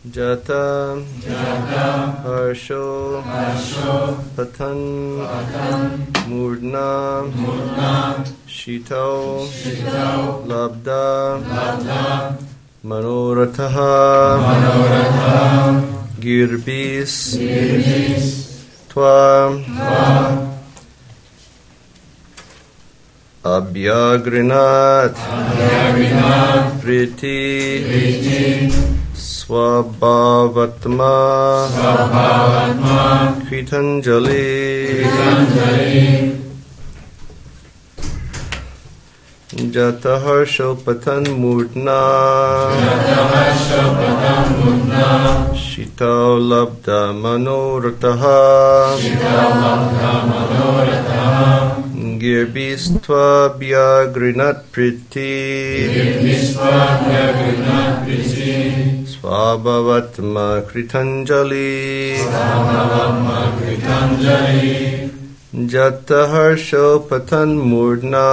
Jata Harsho Patan Murdna Shito Labda Manoratha Girbis Twa Abhyagrinat Priti Swabhavatma Kritanjali Jataharsho Patan Murtna Shito Labda Manoratha Girbistva Byagrinat Priti Swabhavatma Kritanjali Jataharsho Patan Murdna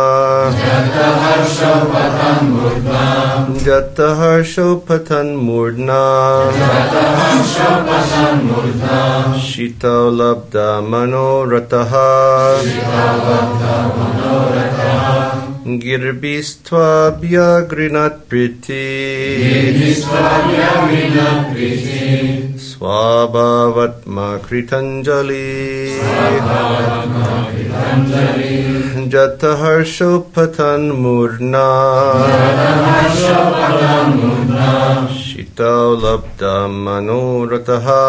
Jataharsho Patan Murdna Shito Labda Manoratha Girbistva Byagrinat Priti Swabhavatma Kritanjali Jataharsho Patan Murna Shito Labda Manoratha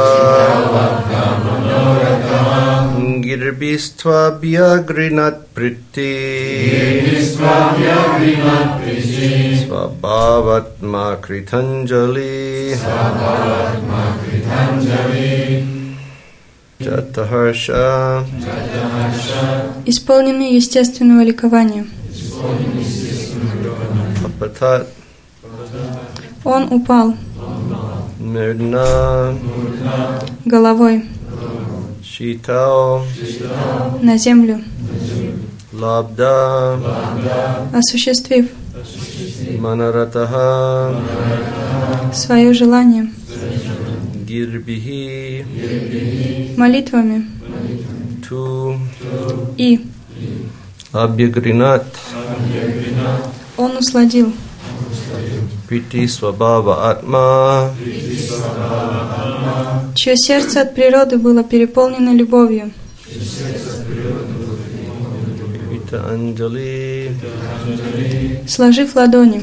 Girbistva Byagrinat Priti Swabhavatma Kritanjali Jataharsha исполненный естественного ликования. Apatat Он упал Murdna головой Shito на землю, Labda осуществив Manoratha свое желание Girbhihi молитвами Tu и Abhyagrinat он усладил Priti Swabhava Atma чье сердце от природы было переполнено любовью, Krita Anjali. сложив ладони.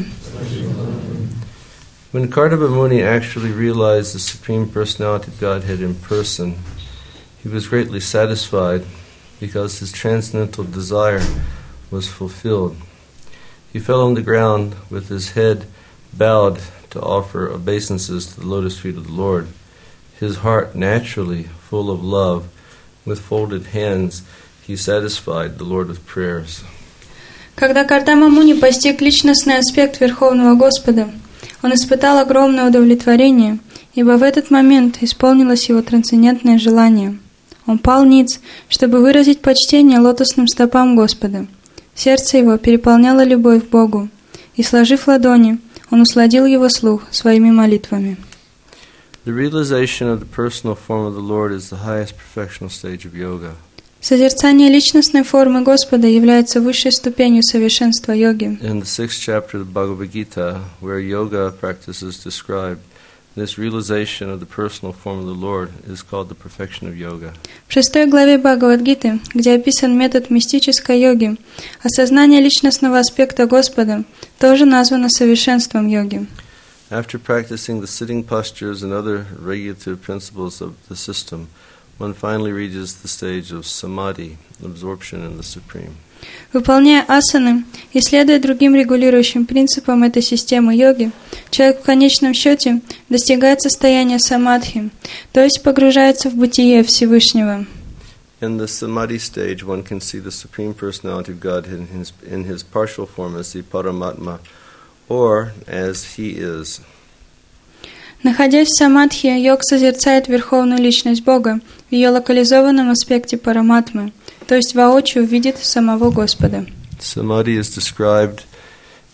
When Kardama Muni actually realized the Supreme Personality of Godhead in person, he was greatly satisfied because his transcendental desire was fulfilled. He fell on the ground with his head bowed to offer obeisances to the lotus feet of the Lord. His heart naturally full of love, with folded hands, he satisfied the Lord with prayers. Когда Кардама Муни постиг личностный аспект Верховного Господа, он испытал огромное удовлетворение, ибо в этот момент исполнилось его трансцендентное желание. Он пал ниц, чтобы выразить почтение лотосным стопам Господа. Сердце его переполняло любовь к Богу, и, сложив ладони, он усладил его слух своими молитвами. The realization of the personal form of the Lord is the highest perfectional stage of yoga. Созерцание личностной формы Господа является высшей ступенью совершенства йоги. In the 6th chapter of the Bhagavad Gita, where yoga practice is described, this realization of the personal form of the Lord is called the perfection of yoga. В 6 главе Бхагавад-гиты, где описан метод мистической йоги, осознание личностного аспекта Господа тоже названо совершенством йоги. After practicing the sitting postures and other regulative principles of the system, one finally reaches the stage of samadhi, absorption in the Supreme. Выполняя асаны и следуя другим регулирующим принципам этой системы йоги, человек в конечном счете достигает состояния самадхи, то есть погружается в бытие Всевышнего. In the samadhi stage, one can see the Supreme Personality of Godhead in his partial form as the Paramatma, or as he is. Находясь в самадхи, йог созерцает верховную личность Бога в ее локализованном аспекте параматмы, то есть воочию видит самого Господа. Samadhi is described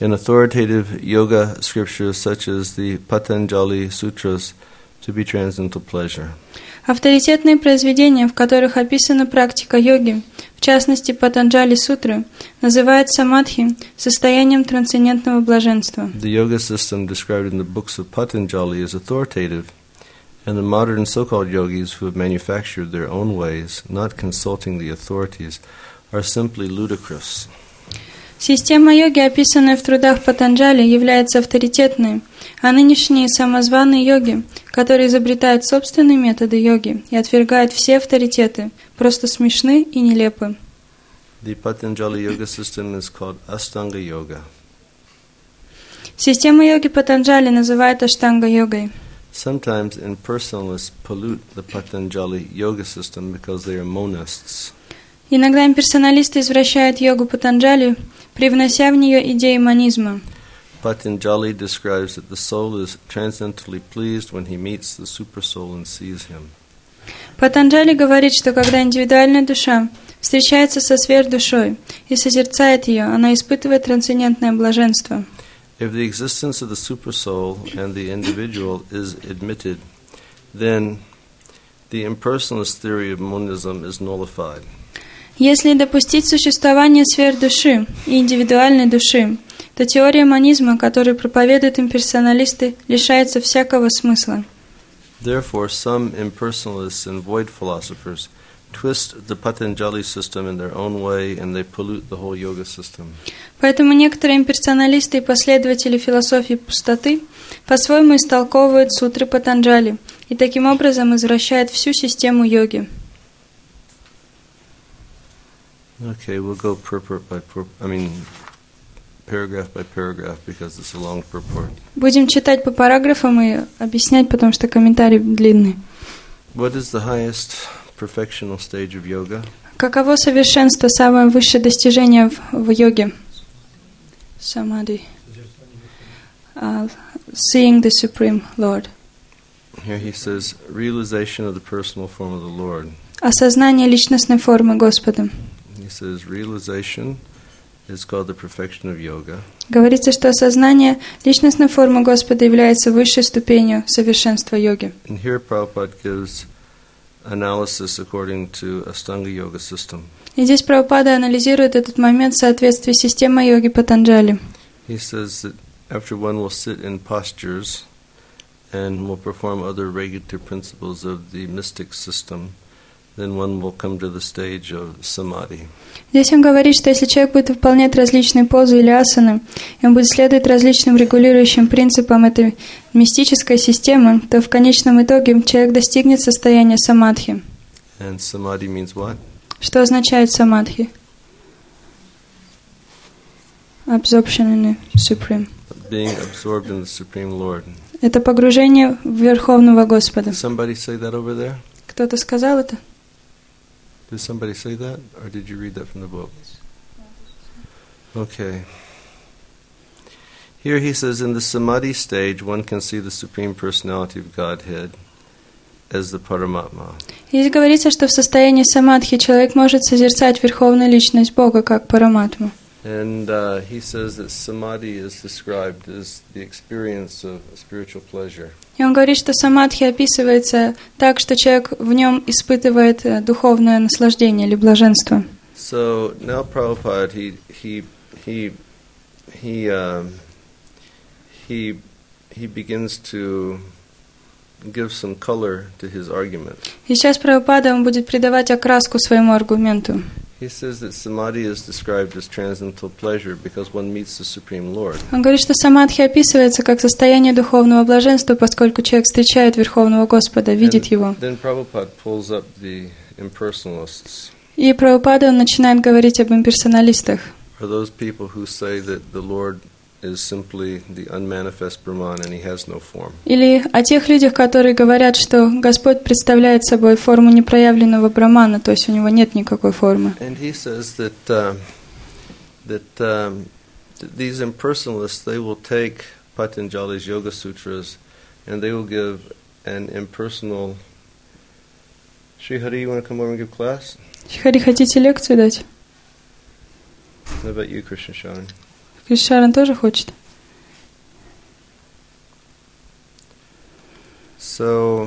in authoritative yoga scriptures such as the Patanjali Sutras to be transcendental pleasure. Авторитетные произведения, в которых описана практика йоги, в частности Патанджали Сутры, называют самадхи состоянием трансцендентного блаженства. The yoga system described in the books of Patanjali is authoritative, and the modern so-called yogis who have manufactured their own ways, not consulting the authorities, are simply ludicrous. Система йоги, описанная в трудах Патанджали, является авторитетной, а нынешние самозваные йоги, которые изобретают собственные методы йоги и отвергают все авторитеты, просто смешны и нелепы. The Patanjali yoga system is called Ashtanga Yoga. Система йоги Патанджали называют аштанга-йогой. Sometimes impersonalists pollute the Patanjali yoga system because they are monists. Иногда имперсоналисты извращают йогу Патанджали, привнося в нее идеи монизма. Patanjali describes that the soul is transcendently pleased when he meets the supersoul and sees him. Патанджали говорит, что когда индивидуальная душа встречается со сверхдушой и созерцает ее, она испытывает трансцендентное блаженство. If the existence of the supersoul and the individual is admitted, then the impersonalist theory of monism is nullified. Если допустить существование сверхдуши и индивидуальной души, то теория монизма, которую проповедуют имперсоналисты, лишается всякого смысла. Therefore, some impersonalists and void philosophers twist the Patanjali system in their own way and they pollute the whole yoga system. Поэтому некоторые имперсоналисты и последователи философии пустоты по-своему истолковывают сутры Патанджали и таким образом извращают всю систему йоги. Okay, we'll go paragraph by paragraph because it's a long purport. Будем читать по параграфам и объяснять, потому что комментарий длинный. What is the highest perfectional stage of yoga? Каково совершенство, самое высшее достижение в йоге? Самадhi. Seeing the Supreme Lord. Here he says, realization of the personal form of the Lord. Осознание личностной формы Господа. He says, realization is called the perfection of yoga. Говорится, что осознание личностной формы Господа является высшей ступенью совершенства йоги. And here Prabhupada gives analysis according to Ashtanga Yoga system. И здесь Прабхупада анализирует этот момент в соответствии с системой йоги Патанджали. He says that after one will sit in postures and will perform other regulative principles of the mystic system, then one will come to the stage of samadhi. Здесь он говорит, что если человек будет выполнять различные позы или асаны, и он будет следовать различным регулирующим принципам этой мистической системы, то в конечном итоге человек достигнет состояния самадхи. And samadhi means what? Что означает самадхи? Absorption in the Supreme. Being absorbed in the Supreme Lord. Это погружение в Верховного Господа. Did somebody say that over there? Кто-то сказал это? Did somebody say that? Or did you read that from the book? Okay. Here he says, in the samadhi stage, one can see the Supreme Personality of Godhead as the Paramatma. Здесь говорится, что в состоянии самадхи человек может созерцать Верховную Личность Бога как Параматму. And he says that samadhi is described as the experience of spiritual pleasure. И он говорит, что самадхи описывается так, что человек в нем испытывает духовное наслаждение или блаженство. So now Prabhupada he begins to give some color to his argument. И сейчас Прабхупада он будет придавать окраску своему аргументу. He says that samadhi is described as transcendental pleasure because one meets the Supreme Lord. Он говорит, что самадхи описывается как состояние духовного блаженства, поскольку человек встречает Верховного Господа, видит Его. Then Prabhupada pulls up the impersonalists. И Прабхупада он начинает говорить об имперсоналистах. Are those people who say that the Lord is simply the unmanifest Brahman and he has no form. Или о тех людях, которые говорят, что Господь представляет собой форму непроявленного Брамана, то есть у него нет никакой формы. And he says that these impersonalists, they will take Patanjali's Yoga Sutras and they will give an impersonal. Shri Hari, you want to come over and give class? Хари, хотите лекцию дать? How about you, Krishna Sharan? Крис Шаран тоже хочет. So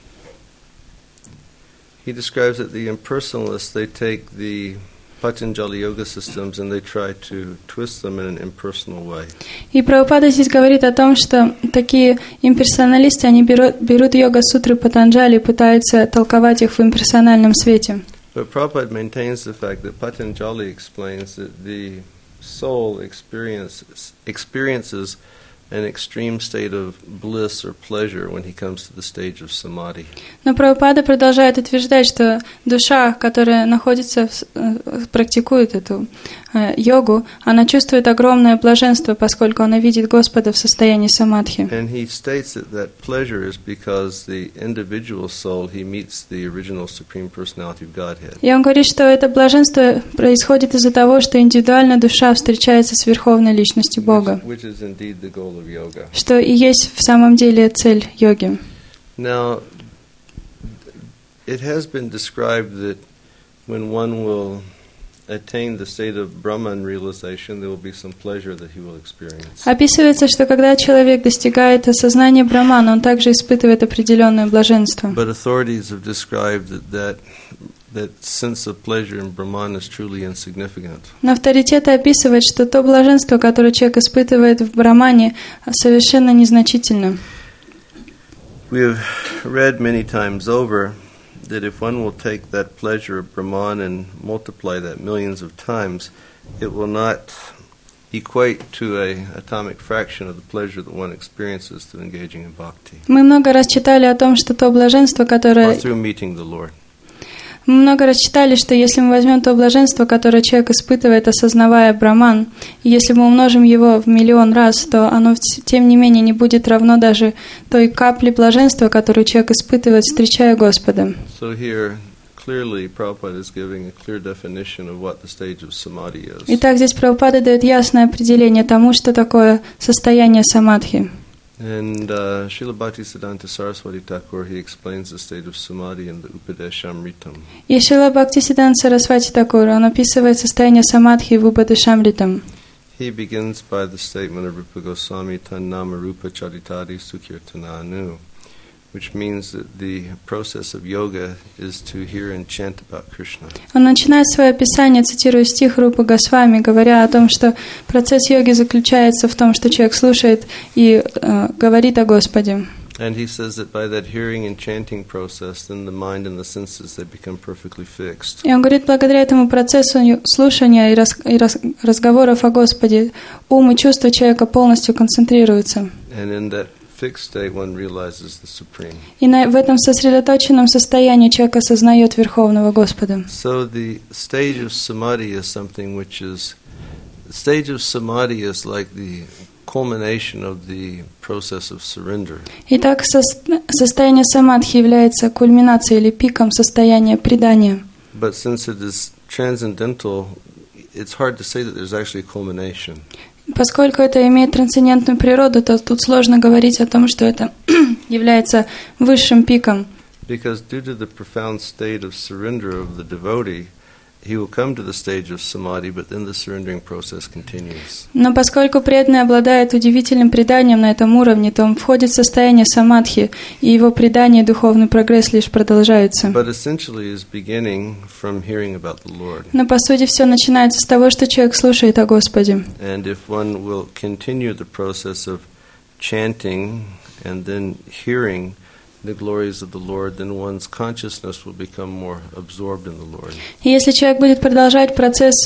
he describes that the impersonalists, they take the Patanjali yoga systems and they try to twist them in an impersonal way. И Прабхупада здесь говорит о том, что такие имперсоналисты, они берут йога-сутры Патанджали и пытаются толковать их в имперсональном свете. But Prabhupada maintains the fact that Patanjali explains that the soul experiences an extreme state of bliss or pleasure when he comes to the stage of samadhi. Но Прабхупада продолжает утверждать, что душа, которая находится, практикует эту йогу, она чувствует огромное блаженство, поскольку она видит Господа в состоянии самадхи. And he states that that pleasure is because the individual soul, he meets the original Supreme Personality of Godhead. И он говорит, что это блаженство происходит из-за того, что индивидуально душа встречается с Верховной Личностью Бога, Which is indeed the goal of yoga. что и есть в самом деле цель йоги. Now, it has been described that when one will attain the state of Brahman realization, there will be some pleasure that he will experience. Описывается, что когда человек достигает осознания Брахмана, он также испытывает определенное блаженство. But authorities have described that sense of pleasure in Brahman is truly insignificant. Но авторитеты описывают, что то блаженство, которое человек испытывает в Брахмане, совершенно незначительно. We have read many times over that if one will take that pleasure of Brahman and multiply that millions of times, it will not equate to an atomic fraction of the pleasure that one experiences through engaging in bhakti Мы много раз читали о том, что то блаженство, or которое... through meeting the Lord. Мы много раз читали, что если мы возьмем то блаженство, которое человек испытывает, осознавая Брахман, и если мы умножим его в миллион раз, то оно, тем не менее, не будет равно даже той капле блаженства, которую человек испытывает, встречая Господа. So here, clearly, Prabhupada is giving a clear definition of what the stage of samadhi is. Итак, здесь Прабхупада дает ясное определение тому, что такое состояние самадхи. And Srila Bhaktisiddhanta Saraswati Thakur, he explains the state of samadhi in the Upadeshamritam. И Шрила Бхактисиддханта Сарасвати Тхакур, он описывает состояние самадхи в Упадешамритам. He begins by the statement of Rupa Goswami Tannama Rupa Charitadi Sukirtananu, which means that the process of yoga is to hear and chant about Krishna. Он начинает свое описание, цитируя стих Рупы Госвами, говоря о том, что процесс йоги заключается в том, что человек слушает и говорит о Господе. And he says that by that hearing and chanting process, then the mind and the senses, they become perfectly fixed. И он говорит, благодаря этому процессу слушания и разговоров о Господе, ум и чувства человека полностью концентрируются. And in that fixed state, one realizes the Supreme. И в этом сосредоточенном состоянии человек осознает Верховного Господа. So the stage of samadhi is something which is, the stage of samadhi is like the culmination of the process of surrender. Итак, состояние самадхи является кульминацией или пиком состояния предания. But since it is transcendental, it's hard to say that there's actually a culmination. Поскольку это имеет трансцендентную природу, то тут сложно говорить о том, что это является высшим пиком. Because due to the profound state of surrender of the devotee, he will come to the stage of samadhi, but then the surrendering process continues. Но поскольку преданный обладает удивительным преданием на этом уровне, то он входит в состояние самадхи, и его предание и духовный прогресс лишь продолжаются. But essentially is beginning from hearing about the Lord. Но по сути все начинается с того, что человек слушает о Господе. And if one will continue the process of chanting and then hearing the glories of the Lord, then one's consciousness will become more absorbed in the Lord. И если человек будет продолжать процесс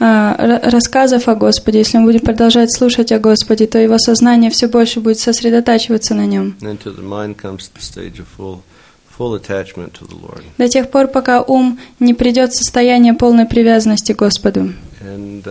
рассказов о Господе, если он будет продолжать слушать о Господе, то его сознание все больше будет сосредотачиваться на нем. Until the mind comes to the stage of full attachment to the Lord. До тех пор, пока ум не придет в состояние полной привязанности к Господу. And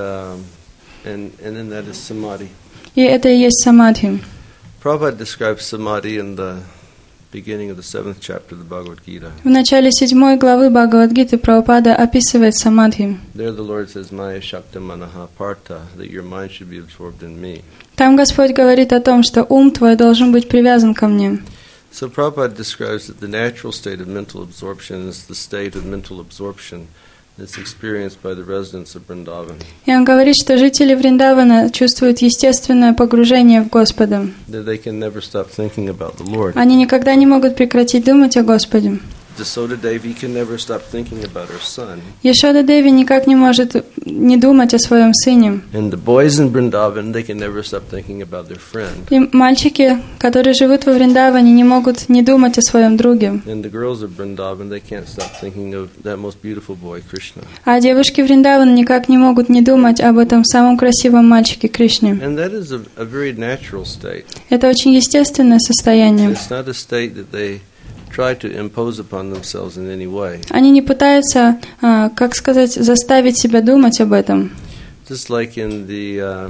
then that is samadhi. И это и есть самадхи. Prabhupada describes samadhi in the beginning of the 7th chapter of the Bhagavad Gita. В начале 7 главы Бхагавад-гиты Прабхупада описывает самадхи. There the Lord says, Maya Shakta Manaha Partha, that your mind should be absorbed in me. Там Господь говорит о том, что ум твой должен быть привязан ко мне. So Prabhupada describes that the natural state of mental absorption is the state of mental absorption It's experienced by the residents of Vrindavan. И он говорит, что жители Вриндавана чувствуют естественное погружение в Господа. That they can never stop thinking about the Lord. Они никогда не могут прекратить думать о Господе. Jasoda Devi can never stop thinking about her son. Яшода Деви никак не может не думать о своем сыне. And the boys in Vrindavan, they can never stop thinking about their friend. И мальчики, которые живут во Вриндаване, не могут не думать о своем друге. And the girls of Vrindavan, they can't stop thinking of that most beautiful boy, Krishna. А девушки Вриндавана никак не могут не думать об этом самом красивом мальчике Кришне. And that is a very natural state. Это очень естественное состояние. It's not a state that they try to impose upon themselves in any way. Они не пытаются, как сказать, заставить себя думать об этом. Just like in the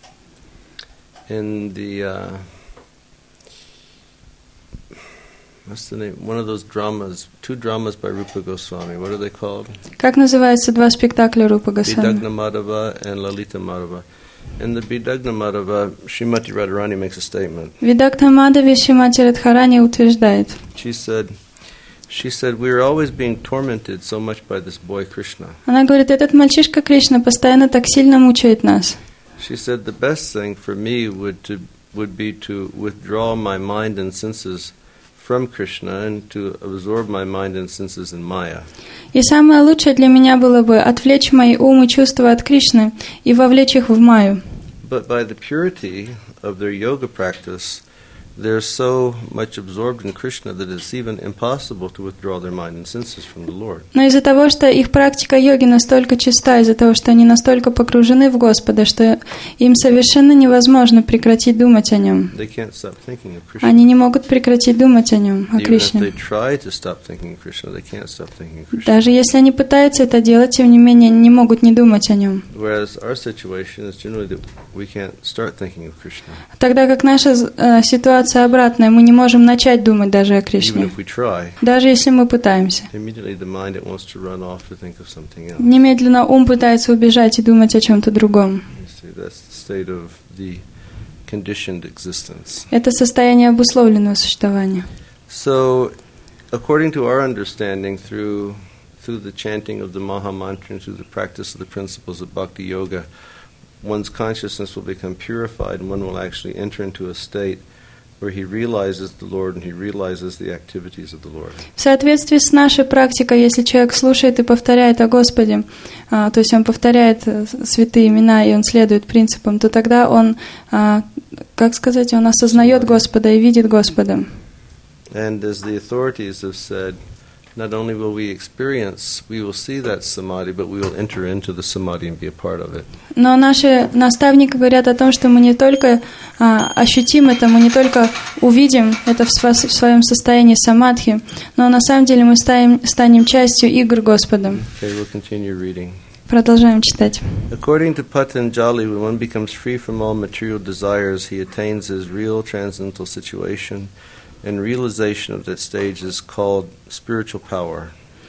what's the name? One of those dramas, 2 dramas by Rupa Goswami. What are they called? Как называются 2 спектакля Рупы Госвами? Bidagna Madhava and Lalita Madhava. In the Bidagna Madhava, Srimati Radharani makes a statement. Видакта Мадхави Шримати Радхарани утверждает. She said, we are always being tormented so much by this boy Krishna. Она говорит, этот мальчишка Кришна постоянно так сильно мучает нас. She said, the best thing for me would be to withdraw my mind and senses from Krishna and to absorb my mind and senses in Maya. И самое лучшее для меня было бы отвлечь мои ум и чувства от Кришны и вовлечь их в Майю. But by the purity of their yoga practice, they're so much absorbed in Krishna that it's even impossible to withdraw their mind and senses from the Lord. Но из-за того, что их практика йоги настолько чиста, из-за того, что они настолько погружены в Господа, что им совершенно невозможно прекратить думать о Нем. They can't stop thinking of Krishna. Они не могут прекратить думать о Нем, о Even if Кришне. they try to stop thinking of Krishna, they can't stop thinking of Krishna. Даже если они пытаются это делать, тем не менее, не могут не думать о Нем. Whereas our situation is generally that we can't start thinking of Krishna. Тогда как наша ситуация обратная, мы не можем начать думать даже о Even Кришне. if we try, Даже если мы пытаемся. immediately the mind it wants to run off to think of something else. Немедленно ум пытается убежать и думать о чем-то другом. You see, that's the state of the conditioned existence. Это состояние обусловленного существования. So, according to our understanding, through the chanting of the Maha Mantra and through the practice of the principles of Bhakti Yoga, one's consciousness will become purified and one will actually enter into a state where he realizes the Lord and he realizes the activities of the Lord. В соответствии с нашей практикой, если человек слушает и повторяет о Господе, то есть он повторяет святые имена и он следует принципам, то тогда он, как сказать, он осознает Господа и видит Господа. And as the authorities have said, not only will we will see that samadhi, but we will enter into the samadhi and be a part of it. Но наши наставники говорят о том, что мы не только ощутим это, мы не только увидим это в своем состоянии самадхи, но на самом деле мы станем частью игр Господа. Okay, we'll continue reading. Продолжаем читать. According to Patanjali, when one becomes free from all material desires, he attains his real transcendental situation, and realization of that stage is called spiritual power.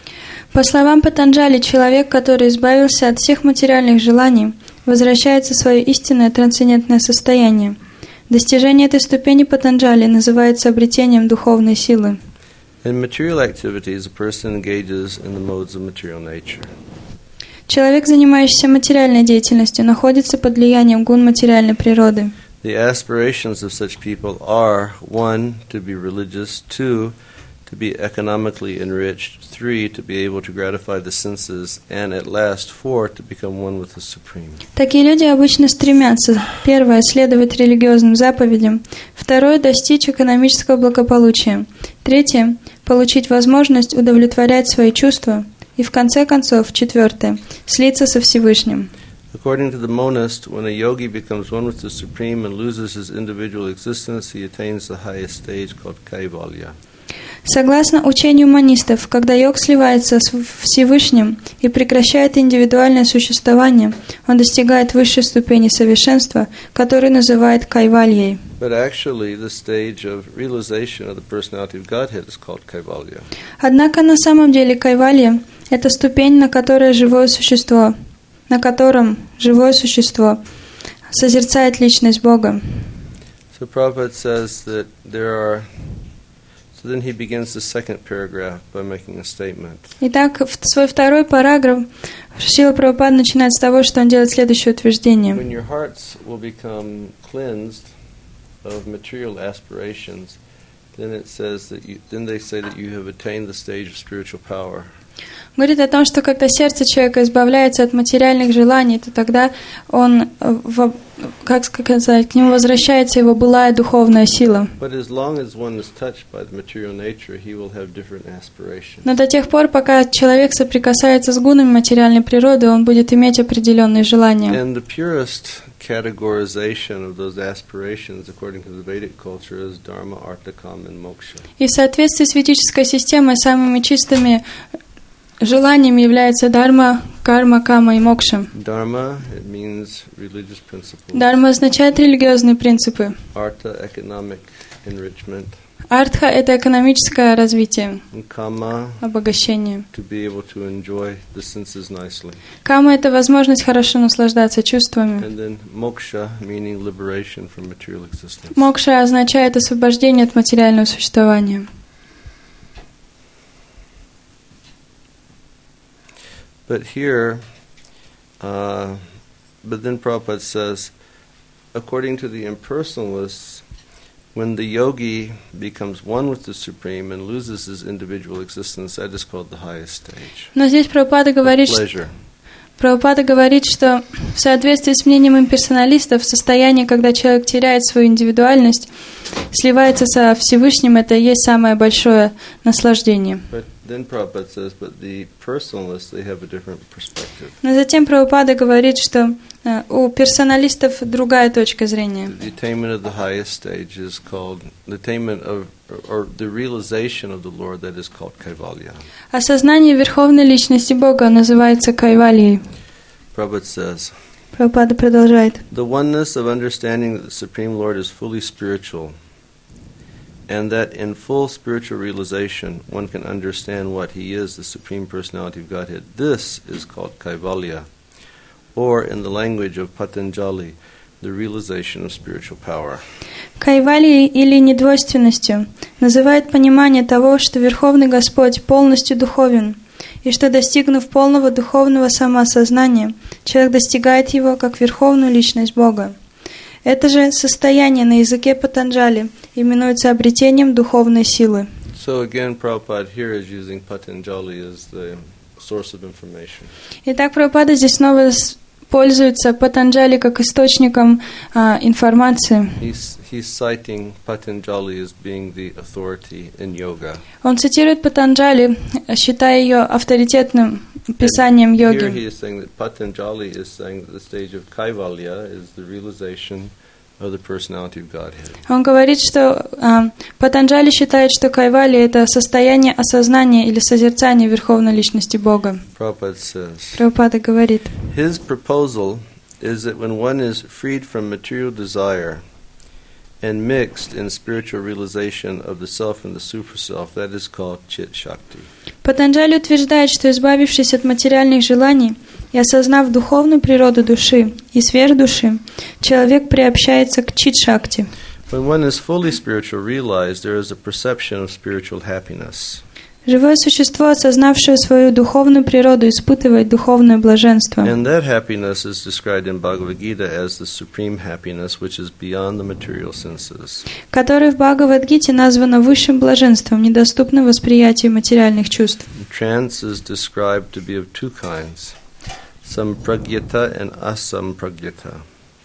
По словам Патанджали, человек, который избавился от всех материальных желаний, возвращается в свое истинное трансцендентное состояние. Достижение этой ступени Патанджали называется обретением духовной силы. In material activities, a person engages in the modes of material nature. Человек, занимающийся материальной деятельностью, находится под влиянием гун материальной природы. The aspirations of such people are 1, to be religious, 2, to be economically enriched, 3, to be able to gratify the senses, and at last 4, to become one with the Supreme. Такие люди обычно стремятся: первое — следовать религиозным заповедям, второе — достичь экономического благополучия, третье — получить возможность удовлетворять свои чувства, и в конце концов, четвертое — слиться со Всевышним. According to the monist, when a yogi becomes one with the Supreme and loses his individual existence, he attains the highest stage called Kaivalya. Согласно учению монистов, когда йог сливается с Всевышним и прекращает индивидуальное существование, он достигает высшей ступени совершенства, которую называют Кайвальей. But actually, the stage of realization of the personality of Godhead is called Kaivalya. Однако на самом деле Кайвалья — это ступень, на котором живое существо созерцает личность Бога. So Prabhupada says that there are So then he begins the second paragraph by making a statement. Итак, в свой второй параграф Шрила Прабхупада начинает с того, что он делает следующее утверждение. When your hearts will become cleansed of material aspirations, then it says that then they say that you have attained the stage of spiritual power. Говорит о том, что когда сердце человека избавляется от материальных желаний, то тогда он, как сказать, к нему возвращается его былая духовная сила. Но до тех пор, пока человек соприкасается с гунами материальной природы, он будет иметь определенные желания. Categorization of those aspirations, according to the Vedic culture, is dharma, artha, kama, and moksha. И в соответствии с ведической системой самыми чистыми желаниями является дharma, карма, кама и мокша. Dharma, it means religious principles. Дharma означает религиозные принципы. Artha, economic enrichment. Артха — это экономическое развитие, Kama, обогащение. to be able to enjoy the senses nicely. Кама — это возможность хорошо наслаждаться чувствами. And then moksha, meaning liberation from material existence. Мокша означает освобождение от материального существования. But here, but then Prabhupada says, according to the impersonalists, when the yogi becomes one with the Supreme and loses his individual existence, that is called the highest stage. Но здесь Прабхупада говорит, что в соответствии с мнением имперсоналистов, состояние, когда человек теряет свою индивидуальность, сливается со Всевышним, это и есть самое большое наслаждение. Then Prabhupada says, but the personalists, they have a different perspective. Но затем Прабхупада говорит, что у персоналистов другая точка зрения. The attainment of the highest stage is called the attainment of, or the realization of the Lord, that is called Kaivalya. Осознание верховной личности Бога называется Кайвальей. Prabhupada says, Прабхупада продолжает. The oneness of understanding that the Supreme Lord is fully spiritual, and that in full spiritual realization one can understand what He is, the Supreme Personality of Godhead. This is called Kaivalya, or in the language of Patanjali, the realization of spiritual power. Кайвальей или недвойственностью называют понимание того, что Верховный Господь полностью духовен, и что, достигнув полного духовного самоосознания, человек достигает его как Верховную Личность Бога. Это же состояние на языке Патанджали именуется обретением духовной силы. So again, Prabhupada here is using Patanjali as the source of information. Итак, Прабхупада здесь снова пользуется Патанджали как источником информации. He's citing Patanjali as being the authority in yoga. Он цитирует Патанджали, считая ее авторитетным писанием йоги. Here he is saying that Patanjali is saying that the stage of Kaivalya is the realization of the personality of Godhead. Он говорит, что Патанджали считает, что Кайвалья — это состояние осознания или созерцания Верховной Личности Бога. Prabhupada says, Прабхупада говорит, his proposal is that when one is freed from material desire and mixed in spiritual realization of the self and the super-self, that is called Chit Shakti. Патанджали утверждает, что, избавившись от материальных желаний и осознав духовную природу души и сверхдуши, человек приобщается к Чит-Шакти. When one is fully spiritual realized, there is a perception of spiritual happiness. Живое существо, осознавшее свою духовную природу, испытывает духовное блаженство. And that happiness is described in Bhagavad Gita as the supreme happiness, which is beyond the material senses. Которое в Бхагавад-гите названо высшим блаженством, недоступным восприятию материальных чувств. Trance is described to be of two kinds, sampragyata and asampragyata,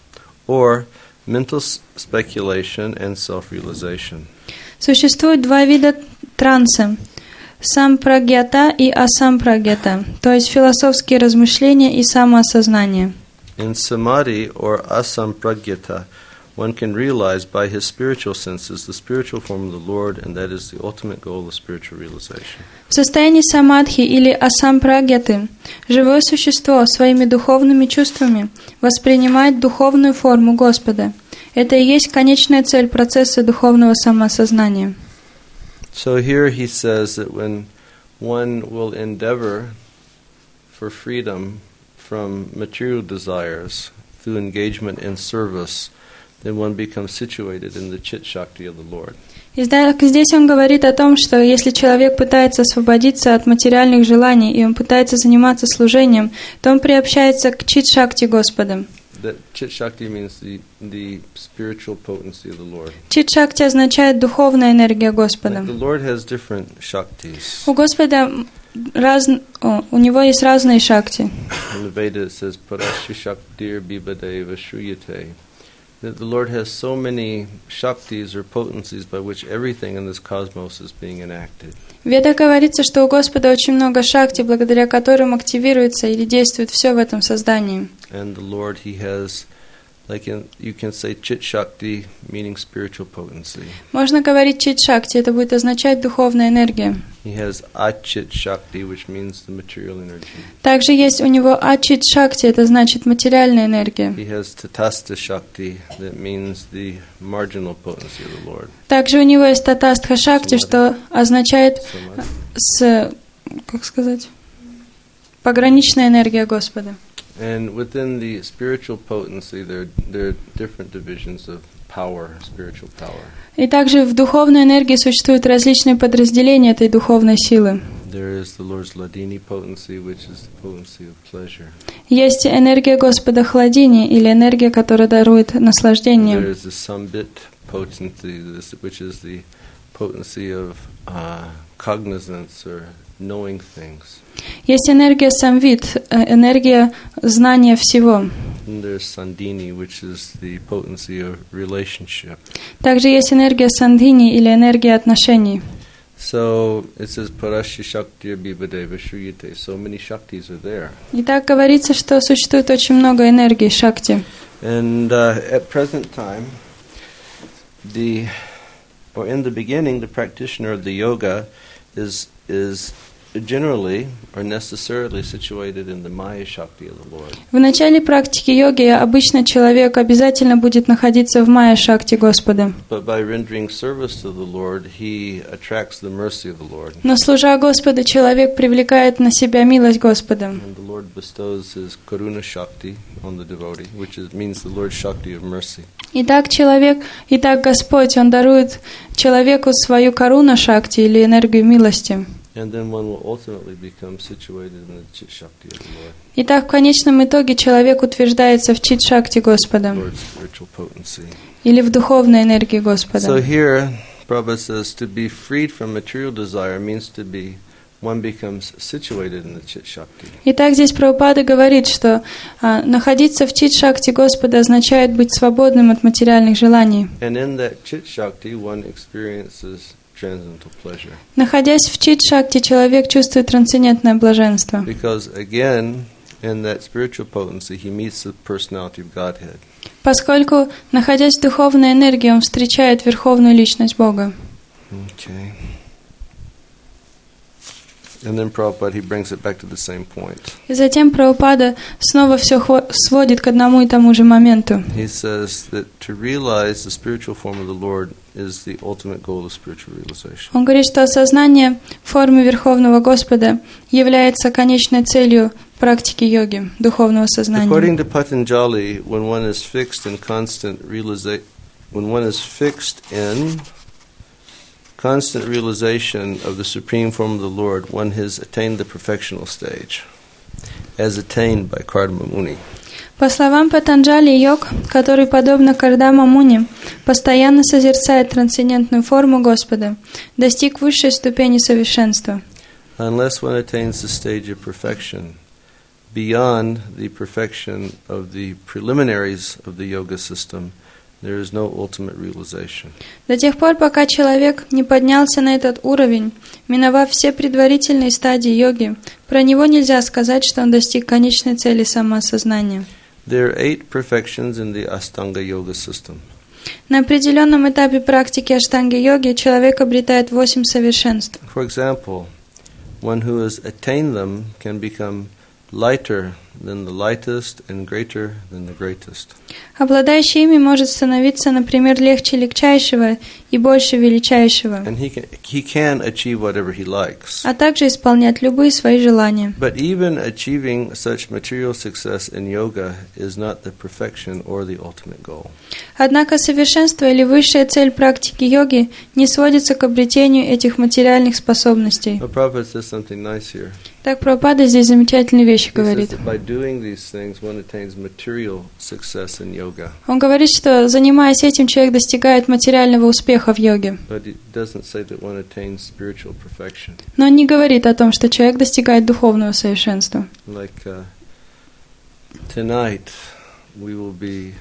or mental speculation and self-realization. Существует два вида транса – сампрагьята и асампрагьята, то есть философские размышления и самоосознание. In samadhi or asampragyata, one can realize by his spiritual senses the spiritual form of the Lord, and that is the ultimate goal of spiritual realization. В состоянии самадхи или асампрагьяты живое существо своими духовными чувствами воспринимает духовную форму Господа. Это и есть конечная цель процесса духовного самоосознания. So here he says that when one will endeavor for freedom from material desires through engagement in service, then one becomes situated in the Chit Shakti of the Lord. Здесь он говорит о том, что если человек пытается освободиться от материальных желаний, и он пытается заниматься служением, то он приобщается к чит-шакти Господа. Chit-shakti means the spiritual potency of the Lord. Чит-шакти означает духовная энергия Господа. Like the Lord has different shaktis. У Господа у него есть разные шакти. In the Veda it says Parashi Shaktir Bibadeva Shruyate. That the Lord has so many shaktis or potencies by which everything in this cosmos is being enacted. В Ведах говорится, что у Господа очень много шакти, благодаря которым активируется или действует все в этом создании. And the Lord, He has, you can say Chit Shakti, meaning spiritual potency. Можно говорить чит-шакти, это будет означать духовная энергия. He has Achit Shakti, which means the material energy. Также есть у него ачит-шакти, это значит материальная энергия. He has Tatastha Shakti, that means the marginal potency of the Lord. Также у него есть татастха-шакти, что означает пограничная энергия Господа. And within the spiritual potency, there are different divisions of power, spiritual power. И также в духовной энергии существуют различные подразделения этой духовной силы. There is the Lord's Hladini potency, which is the potency of pleasure. Есть энергия Господа Хладини, или энергия, которая дарует наслаждение. There is the Sambit potency, which is the potency of cognizance or knowing things. Есть энергия самвит, энергия знания всего. And there's Sandini, which is the potency of relationship. Также есть энергия сандхини, или энергия отношений. So it says Parashi Shakti Bibadeva Shruyate. So many Shaktis are there. Итак, говорится, что существует очень много энергии шакти. And at present time, in the beginning, the practitioner of the yoga is generally or necessarily situated in the Maya Shakti of the Lord. В начале практики йоги обычно человек обязательно будет находиться в Майя Шакти Господа. But by rendering service to the Lord, he attracts the mercy of the Lord. Но служа Господу, человек привлекает на себя милость Господа. And the Lord bestows his Karuna Shakti on the devotee, which means the Lord's Shakti of mercy. Итак, Господь, Он дарует человеку свою Каруна Шакти, или энергию милости. And then one will ultimately become situated in the Chit Shakti of the Lord. Итак, в конечном итоге человек утверждается в Чит-шакти Господа, Lord's spiritual potency. или в духовной энергии Господа. So here, Prabhupada says, to be freed from material desire means to be, one becomes situated in the Chit Shakti. Итак, здесь Прабхупада говорит, что находиться в Чит-шакти Господа означает быть свободным от материальных желаний. And in that Chit Shakti, one experiences transcendental pleasure. Находясь в Чит-шакти, человек чувствует трансцендентное блаженство. Because again, in that spiritual potency, he meets the personality of Godhead. Поскольку, находясь в духовной энергии, он встречает верховную личность Бога. Okay. And then Prabhupada, he brings it back to the same point. И затем Прабхупада снова все сводит к одному и тому же моменту. He says that to realize the spiritual form of the Lord is the ultimate goal of spiritual realization. Он говорит, что осознание формы Верховного Господа является конечной целью практики йоги, духовного сознания. According to Patanjali, when one is fixed in constant realization of the supreme form of the Lord, one has attained the perfectional stage, as attained by Kardama Muni. По словам Патанджали, йог, который, подобно Кардама Муни, постоянно созерцает трансцендентную форму Господа, достиг высшей ступени совершенства. Unless one attains the stage of perfection, beyond the perfection of the preliminaries of the yoga system, there is no ultimate realization. До тех пор, пока человек не поднялся на этот уровень, миновав все предварительные стадии йоги, про него нельзя сказать, что он достиг конечной цели самоосознания. There are 8 perfections in the Ashtanga yoga system. На определенном этапе практики аштанги-йоги человек обретает 8 совершенств. For example, one who has attained them can become lighter than the lightest and greater than the greatest. Обладающий ими может становиться, например, легче легчайшего и больше величайшего, And he can achieve whatever he likes. а также исполнять любые свои желания. But even achieving such material success in yoga is not the perfection or the ultimate goal. Однако совершенство или высшая цель практики йоги не сводится к обретению этих материальных способностей. But Prabhupada says something nice here. Так Прабхупада здесь замечательные вещи He says говорит. that by doing these things, one attains material success in yoga. Он говорит, что занимаясь этим, человек достигает материального успеха в йоге. But it doesn't say that one attains spiritual perfection. Но он не говорит о том, что человек достигает духовного совершенства. Like tonight, we will be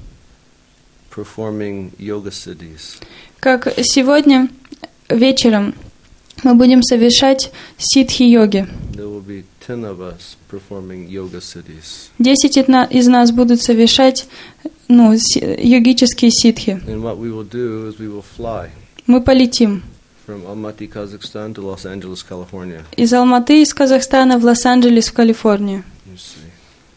performing yoga siddhis. Как сегодня вечером мы будем совершать ситхи-йоги. There will be 10 of us performing yoga siddhis. 10 из нас будут совершать йогические ситхи. And what we will do is we will fly Мы полетим from Almaty, Kazakhstan to Los Angeles, California. из Алматы, из Казахстана в Лос-Анджелес, в Калифорнию. You see.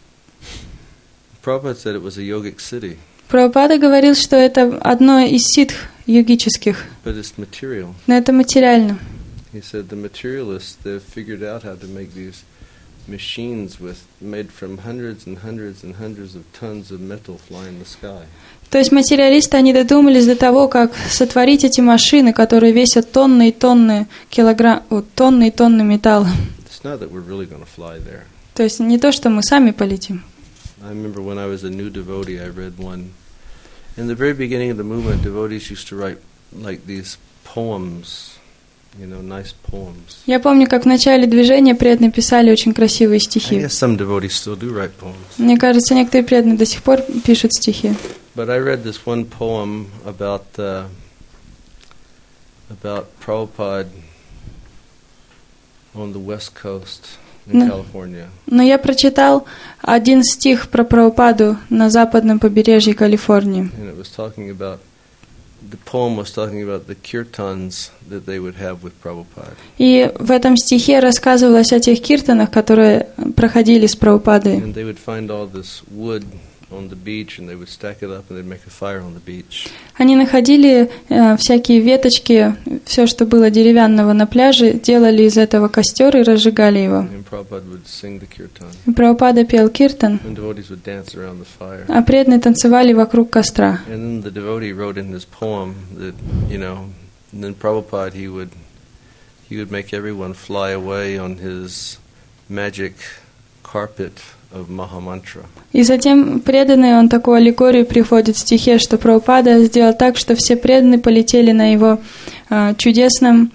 Prabhupada said it was a yogic city, Прабхупада говорил, что это одно из ситх йогических, but it's material. но это материально. He said the materialists, they've figured out how to make these machines made from hundreds and hundreds and hundreds of tons of metal fly in the sky. То есть материалисты, они додумались до того, как сотворить эти машины, которые весят тонны и тонны тонны и тонны металла. It's not that we're really going to fly there. То есть не то, что мы сами полетим. I remember when I was a new devotee, I read one. In the very beginning of the movement, devotees used to write like these poems, nice poems. Я помню, как в начале движения преданные писали очень красивые I стихи. guess some devotees still do write poems. Мне кажется, некоторые преданные до сих пор пишут стихи. But I read this one poem about Prabhupada on the West Coast in California. Но я прочитал один стих про Прабхупаду на западном побережье Калифорнии. And it was talking about, the poem was talking about the kirtans that they would have with Prabhupada. И в этом стихе рассказывалось о тех киртанах, которые проходили с Прабхупадой. And they would find all this wood on the beach, and they would stack it up, and they'd make a fire on the beach. Они находили всякие веточки, все, что было деревянного на пляже, делали из этого костер и разжигали его. And Prabhupada would sing the kirtan, И Прабхупада пел киртан, and devotees would dance around the fire. а преданные танцевали вокруг костра. And then the devotee wrote in his poem that, and then Prabhupada, he would make everyone fly away on his magic carpet of Mahamantra. И затем преданные, он такую аллегорию приводит в стихе, что Прабхупада сделал так, что все преданные полетели на его чудесном,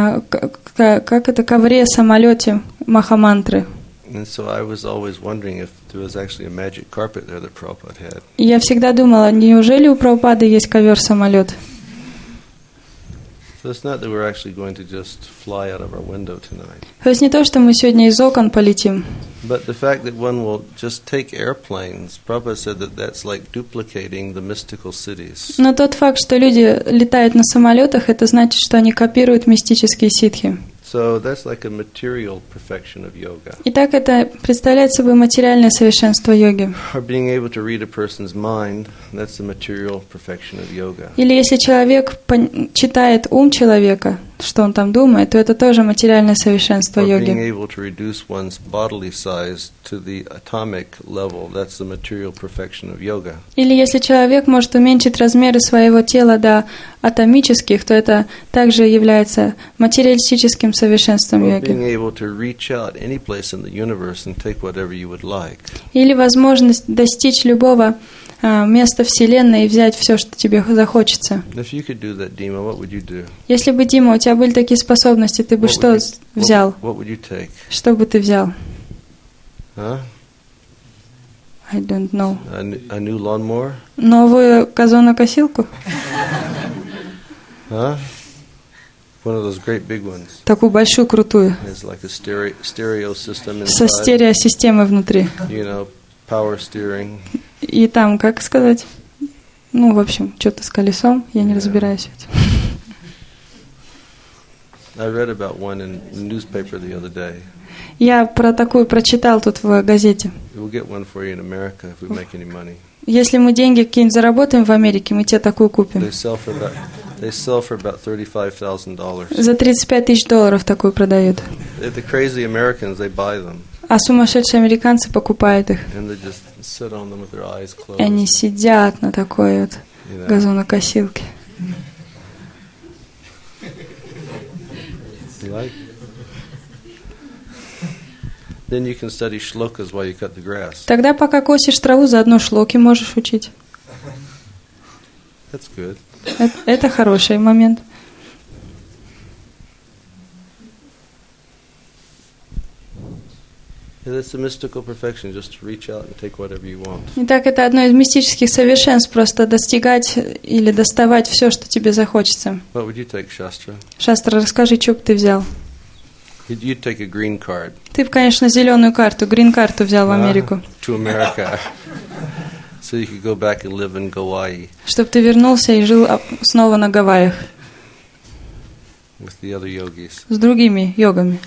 ковре-самолете Махамантры. And so I was always wondering if there was actually a magic carpet there that Prabhupada had. И я всегда думала, неужели у Прабхупады есть ковер-самолет? So it's not that we're actually going to just fly out of our window tonight. То есть не то, что мы сегодня из окон полетим. But the fact that one will just take airplanes, Prabhupada said that that's like duplicating the mystical cities. Но тот факт, что люди летают на самолетах, это значит, что они копируют мистические ситхи. So that's like a material perfection of yoga. Итак, это представляет собой материальное совершенство йоги. Or being able to read a person's mind, that's the material perfection of yoga. Или если человек читает ум человека, что он там думает, то это тоже материальное совершенство Or being йоги. able to reduce one's bodily size to the atomic level, that's the material perfection of yoga. Или если человек может уменьшить размеры своего тела до атомических, то это также является материалистическим совершенством Or йоги. being able to reach out any place in the universe and take whatever you would like. Или возможность достичь любого места Вселенной и взять все, что тебе захочется. If you could do that, Dima, what would you do? Если бы, Дима, у тебя были такие способности, ты бы What что would you- взял? What would you take? Что бы ты взял? Huh? I don't know. A new lawnmower? Новую газонокосилку? Huh? One of those great big ones. Такую большую, крутую, It's like a stereo system со inside. стереосистемой внутри. Power steering. И там, как сказать, в общем, что-то с колесом, я не разбираюсь в этом. I read about one in the newspaper the other day. Я про такую прочитал тут в газете. We'll get one for you in America if we make any money. Если мы деньги какие-нибудь заработаем в Америке, мы тебе такую купим. They sell for about $35,000. За $35,000 такую продают. The crazy Americans, they buy them. А сумасшедшие американцы покупают их. And they just sit on them with their eyes closed. И они сидят на такой вот газонокосилке. You like? Then you can study shlokas while you cut the grass. Тогда пока косишь траву, заодно шлоки можешь учить. That's good. Это хороший момент. That's a mystical perfection, just to reach out and take whatever you want. Итак, это одно из мистических совершенств, просто достигать или доставать все, что тебе захочется. What would you take, Shastra? Шастра, расскажи, что бы ты взял? You'd take a green card. Ты бы, конечно, зеленую карту, грин-карту взял в Америку. To America. So you could go back and live in Kauai. Чтобы ты вернулся и жил снова на Гавайях. With the other yogis. С другими йогами.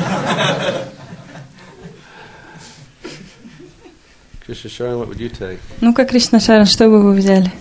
Krishna Sharan, what would you take? Ну-ка, Кришна Шаран, что бы вы взяли?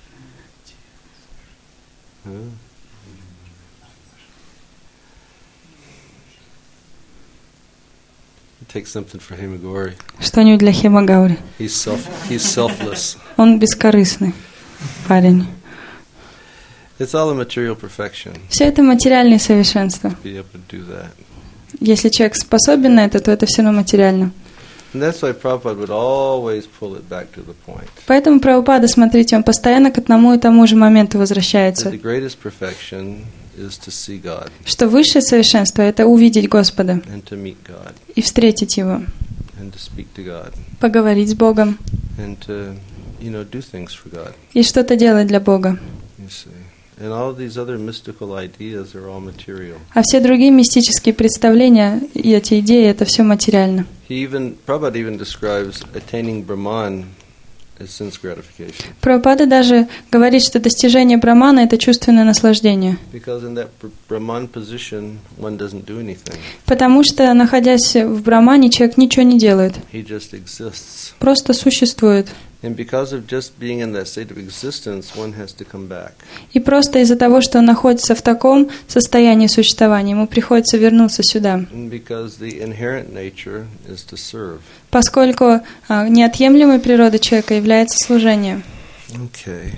Take something for Hemagori. Что-нибудь для Хемагаури. He's selfless. Он бескорыстный парень. It's all a material perfection. Все это материальные совершенства. Be able to do that. Если человек способен на это, то это все равно материально. And that's why Prabhupada would always pull it back to the point. Поэтому Прабхупада, смотрите, он постоянно к одному и тому же моменту возвращается. The greatest perfection is to see God. Что высшее совершенство – это увидеть Господа And to meet God. и встретить Его, And to speak to God. поговорить с Богом And to, do things for God. и что-то делать для Бога. You see. And all these other mystical ideas are all material. А все другие мистические представления и эти идеи – это все материально. Prabhupada even describes attaining Brahman as sense gratification. Прабхупада даже говорит, что достижение Брамана – это чувственное наслаждение. Because in that Brahman position, one doesn't do anything. Потому что, находясь в Брамане, человек ничего не делает. He just exists. Просто существует. And because of just being in that state of existence, one has to come back. И просто из-за того, что он находится в таком состоянии существования, ему приходится вернуться сюда. And because the inherent nature is to serve. Поскольку неотъемлемой природой человека является служение. Okay.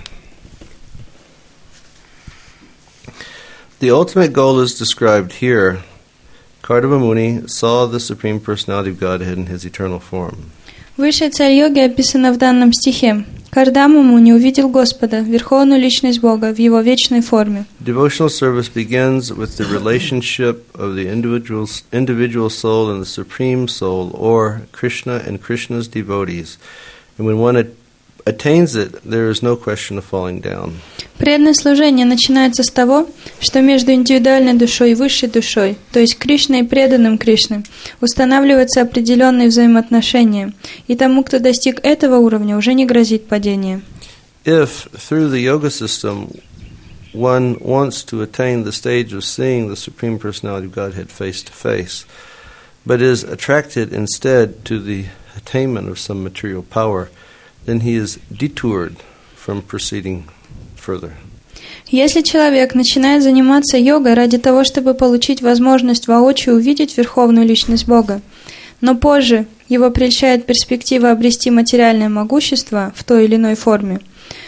The ultimate goal is described here. Kardama Muni saw the Supreme Personality of Godhead in His eternal form. Высшая цель йоги описана в данном стихе. Кардама Муни увидел Господа, Верховную Личность Бога, в Его вечной форме. Devotional service begins with the relationship of the individual soul and the Supreme Soul, or Krishna and Krishna's devotees. And when one attains it, there is no question of falling down. Преданное служение начинается с того, что между индивидуальной душой и высшей душой, то есть Кришной и преданным Кришны, устанавливаются определенные взаимоотношения, и тому, кто достиг этого уровня, уже не грозит падение. If, through the yoga system, one wants to attain the stage of seeing the Supreme Personality of Godhead face to face, but is attracted instead to the attainment of some material power, then he is detoured from proceeding further. Если человек начинает заниматься йогой ради того, чтобы получить возможность воочию увидеть Верховную Личность Бога, но позже его прельщает перспектива обрести материальное могущество в той или иной форме,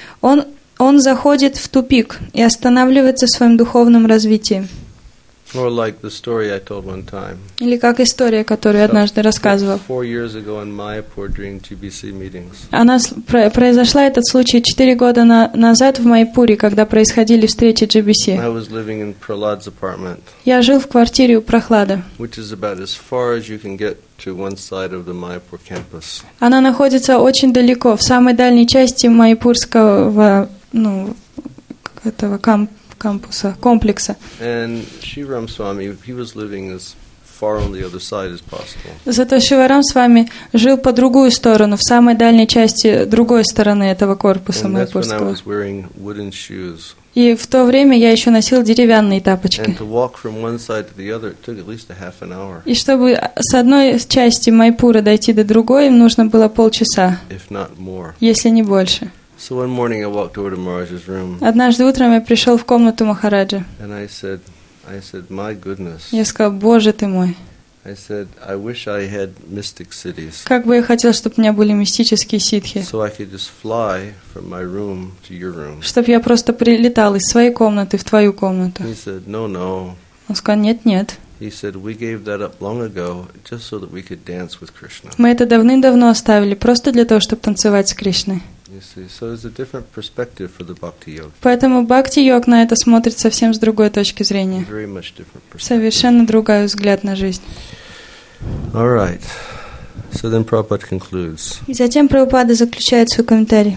он заходит в тупик и останавливается в своем духовном развитии. Or like the story I told one time. Или как история, которую я однажды рассказывал. 4 years ago in Mayapur during GBC meetings. Произошла этот случай 4 года назад в Майпуре, когда происходили встречи GBC. I was living in Prahlad's apartment. Я жил в квартире у Прохлада. Which is about as far as you can get to one side of the Mayapur campus. Она находится очень далеко, в самой дальней части майпурского, этого комплекса. And Shivaram Swami, he was living as far on the other side as possible. Зато Шиварам с вами жил по другую сторону, в самой дальней части другой стороны этого корпуса майпурского. And that's when I was wearing wooden shoes. И в то время я еще носил деревянные And тапочки. to walk from one side to the other, it took at least a half an hour, И чтобы с одной части Майпура дойти до другой, им нужно было полчаса, if not more. если не больше. So one morning I walked over to Maharaj's room, Однажды утром я пришел в комнату Махараджа. and I said, my goodness. Я сказал: Боже ты мой, I said, I wish I had mystic cities, как бы я хотел, чтобы у меня были мистические ситхи, so I could just fly from my room to your room. чтобы я просто прилетал из своей комнаты в твою комнату. He said, no. Он сказал: нет, нет. He said, we gave that up long ago just so that we could dance with Krishna. Мы это давным-давно оставили, просто для того, чтобы танцевать с Кришной. You see, so there's a different perspective for the Bhakti Yoga. Поэтому Бхакти-йог на это смотрит совсем с другой точки зрения. Very much different perspective. Совершенно другой взгляд на жизнь. All right. So then Prabhupada concludes. И затем Прабхупада заключает свой комментарий.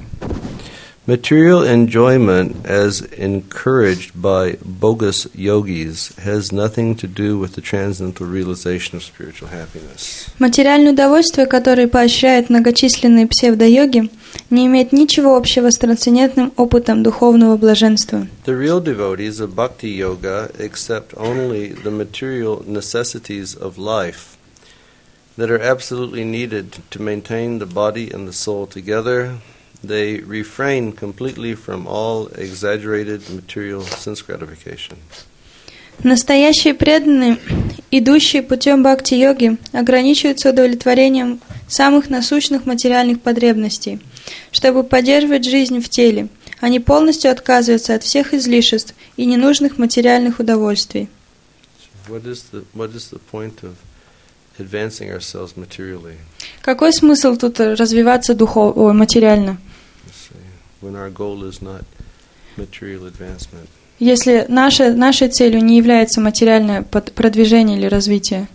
Material enjoyment, as encouraged by bogus yogis, has nothing to do with the transcendental realization of spiritual happiness. Материальное удовольствие, которое поощряют многочисленные псевдо-йоги, не имеет ничего общего с трансцендентным опытом духовного блаженства. The real devotees of Bhakti Yoga accept only the material necessities of life that are absolutely needed to maintain the body and the soul together. They refrain completely from all exaggerated material sense gratification. Настоящие преданные, идущие путем бхакти-йоги, ограничиваются удовлетворением самых насущных материальных потребностей, чтобы поддерживать жизнь в теле. Они полностью отказываются от всех излишеств и ненужных материальных удовольствий. What is the point of advancing ourselves materially? Какой смысл тут развиваться материально, When our goal is not material advancement? если нашей целью не является материальное продвижение или развитие?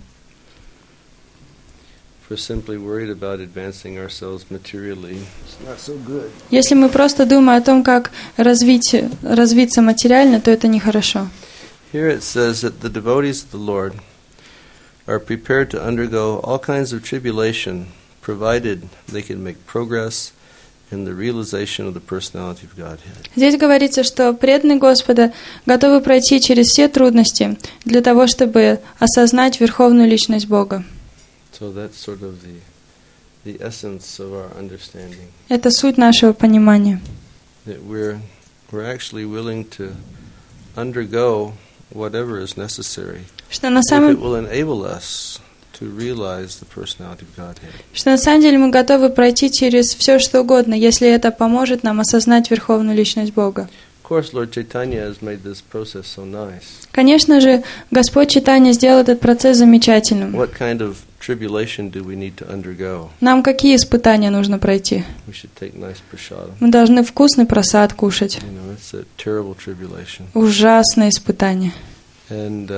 If we're simply worried about advancing ourselves materially, it's not so good. Если мы просто думаем о том, как развиться материально, то это нехорошо. Here it says that the devotees of the Lord are prepared to undergo all kinds of tribulation, provided they can make progress in the realization of the personality of Godhead. Здесь говорится, что преданные Господа готовы пройти через все трудности для того, чтобы осознать верховную личность Бога. So that's sort of the essence of our understanding. Это суть нашего понимания. That we're actually willing to undergo whatever is necessary, Что на if самом it will enable us to realize the personality of Godhead. на самом деле мы готовы пройти через все, что угодно, если это поможет нам осознать верховную личность Бога. Of course, Lord Chaitanya has made this process so nice. Конечно же, Господь Чайтанья сделал этот процесс замечательным. What kind of tribulation do we need to undergo? Нам какие испытания нужно пройти? We should take nice prasadam. Мы должны вкусный просад кушать. You know, it's a terrible tribulation. Ужасное испытание. And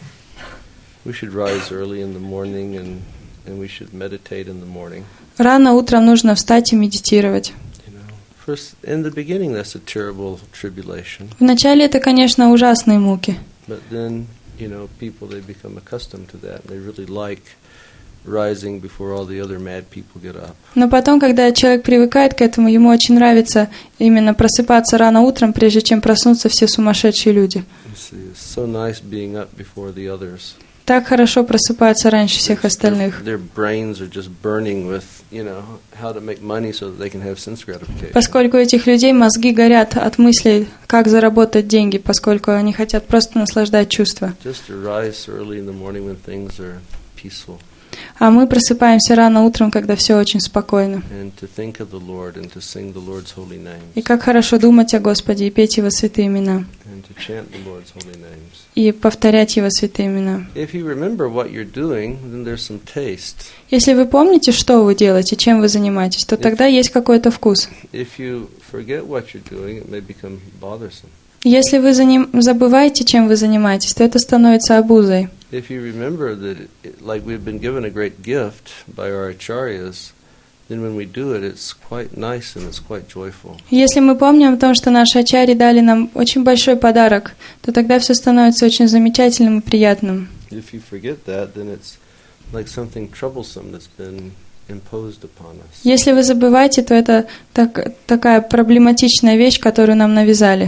we should rise early in the morning and we should meditate in the morning. Рано утром нужно встать и медитировать. You know, first, in the beginning, that's a terrible tribulation. Вначале это, конечно, ужасные муки. But then, you know, people, they become accustomed to that. They really like rising before all the other mad people get up. Но потом, когда человек привыкает к этому, ему очень нравится именно просыпаться рано утром, прежде чем проснутся все сумасшедшие люди. You see, it's so nice being up before the others. Так хорошо просыпаться раньше всех остальных. Their brains are just burning with, you know, how to make money so that they can have sense gratification. Поскольку у этих людей мозги горят от мыслей, как заработать деньги, поскольку они хотят просто наслаждать чувства. Just to rise early in the morning when things are peaceful. А мы просыпаемся рано утром, когда все очень спокойно. And to think of the Lord and to sing the Lord's holy names. И как хорошо думать о Господе и петь Его святые имена. And to chant the Lord's holy names. И повторять Его святые имена. If you remember what you're doing, then there's some taste. Если вы помните, что вы делаете, чем вы занимаетесь, то тогда есть какой-то вкус. If you forget what you're doing, it may become bothersome. Если вы забываете, чем вы занимаетесь, то это становится обузой. If you remember that, like we've been given a great gift by our acharyas, then when we do it, it's quite nice and it's quite joyful. Если мы помним о том, что наши ачарьи дали нам очень большой подарок, то тогда все становится очень замечательным и приятным. If you forget that, then it's like something troublesome that's been imposed upon us. Если вы забываете, то это такая проблематичная вещь, которую нам навязали.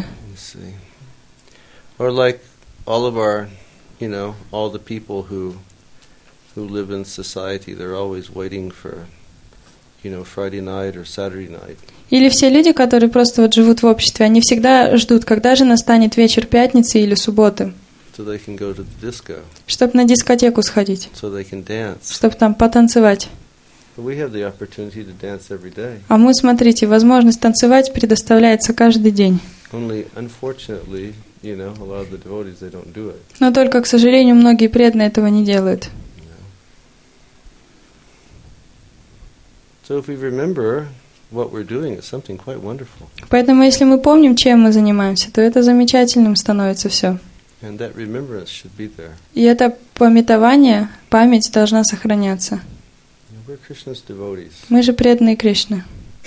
see. Or like all of our, all the people who live in society, they're always waiting for, Friday night or Saturday night. Или все люди, которые просто вот живут в обществе, они всегда ждут, когда же настанет вечер пятницы или субботы, So they can go to the disco. чтобы на дискотеку сходить, So they can dance. чтобы там потанцевать. But we have the opportunity to dance every day. А мы, смотрите, возможность танцевать предоставляется каждый день. Only, unfortunately, a lot of the devotees, they don't do it. Но только, к сожалению, многие преданные этого не делают. So if we remember what we're doing, it's something quite wonderful. Поэтому, если мы помним, чем мы занимаемся, то это замечательным становится все. And that remembrance should be there. И это память должна сохраняться. We're Krishna's devotees. Мы же преданные Кришны.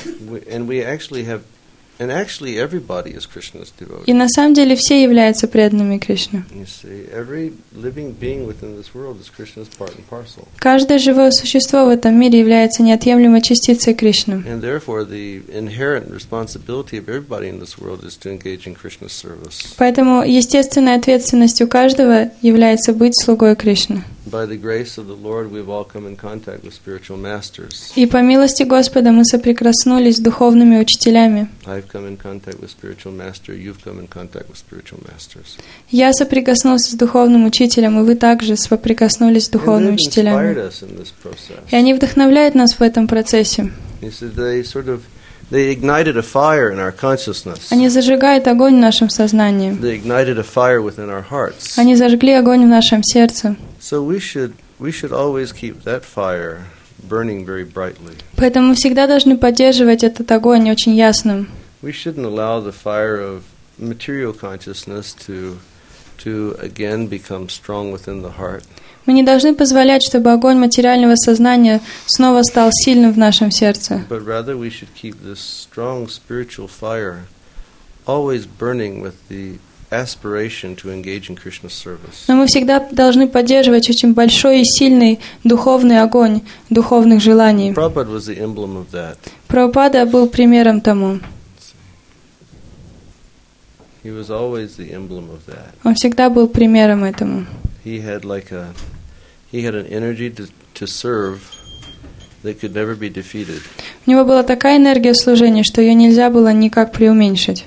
And actually everybody is Krishna's devotee. И на самом деле все являются преданными Кришны. You see, every living being within this world is Krishna's part and parcel. Каждое живое существо в этом мире является неотъемлемой частицей Кришны. And therefore the inherent responsibility of everybody in this world is to engage in Krishna's service. Поэтому естественной ответственностью каждого является быть слугой Кришны. By the grace of the Lord, we've all come in contact with spiritual masters. И по милости Господа мы соприкоснулись с духовными учителями. I've come in contact with spiritual master. You've come in contact with spiritual masters. Я соприкоснулся с духовным учителем, и вы также соприкоснулись с духовными учителями. И они вдохновляют нас в этом процессе. They ignited a fire in our consciousness. Они зажигают огонь в нашем сознании. They ignited a fire within our hearts. Они зажгли огонь в нашем сердце. So we should always keep that fire burning very brightly. Поэтому мы всегда должны поддерживать этот огонь очень ясным. We shouldn't allow the fire of material consciousness to again become strong within the heart. Мы не должны позволять, чтобы огонь материального сознания снова стал сильным в нашем сердце. But rather we should keep this strong spiritual fire always burning with the aspiration to engage in Krishna's service. Но мы всегда должны поддерживать очень большой и сильный духовный огонь духовных желаний. Prabhupada was the emblem of that. Прабхупада был примером тому. He was always the emblem of that. Он всегда был примером этому. He had an energy to serve that could never be defeated. У него была такая энергия служения, что ее нельзя было никак преуменьшить.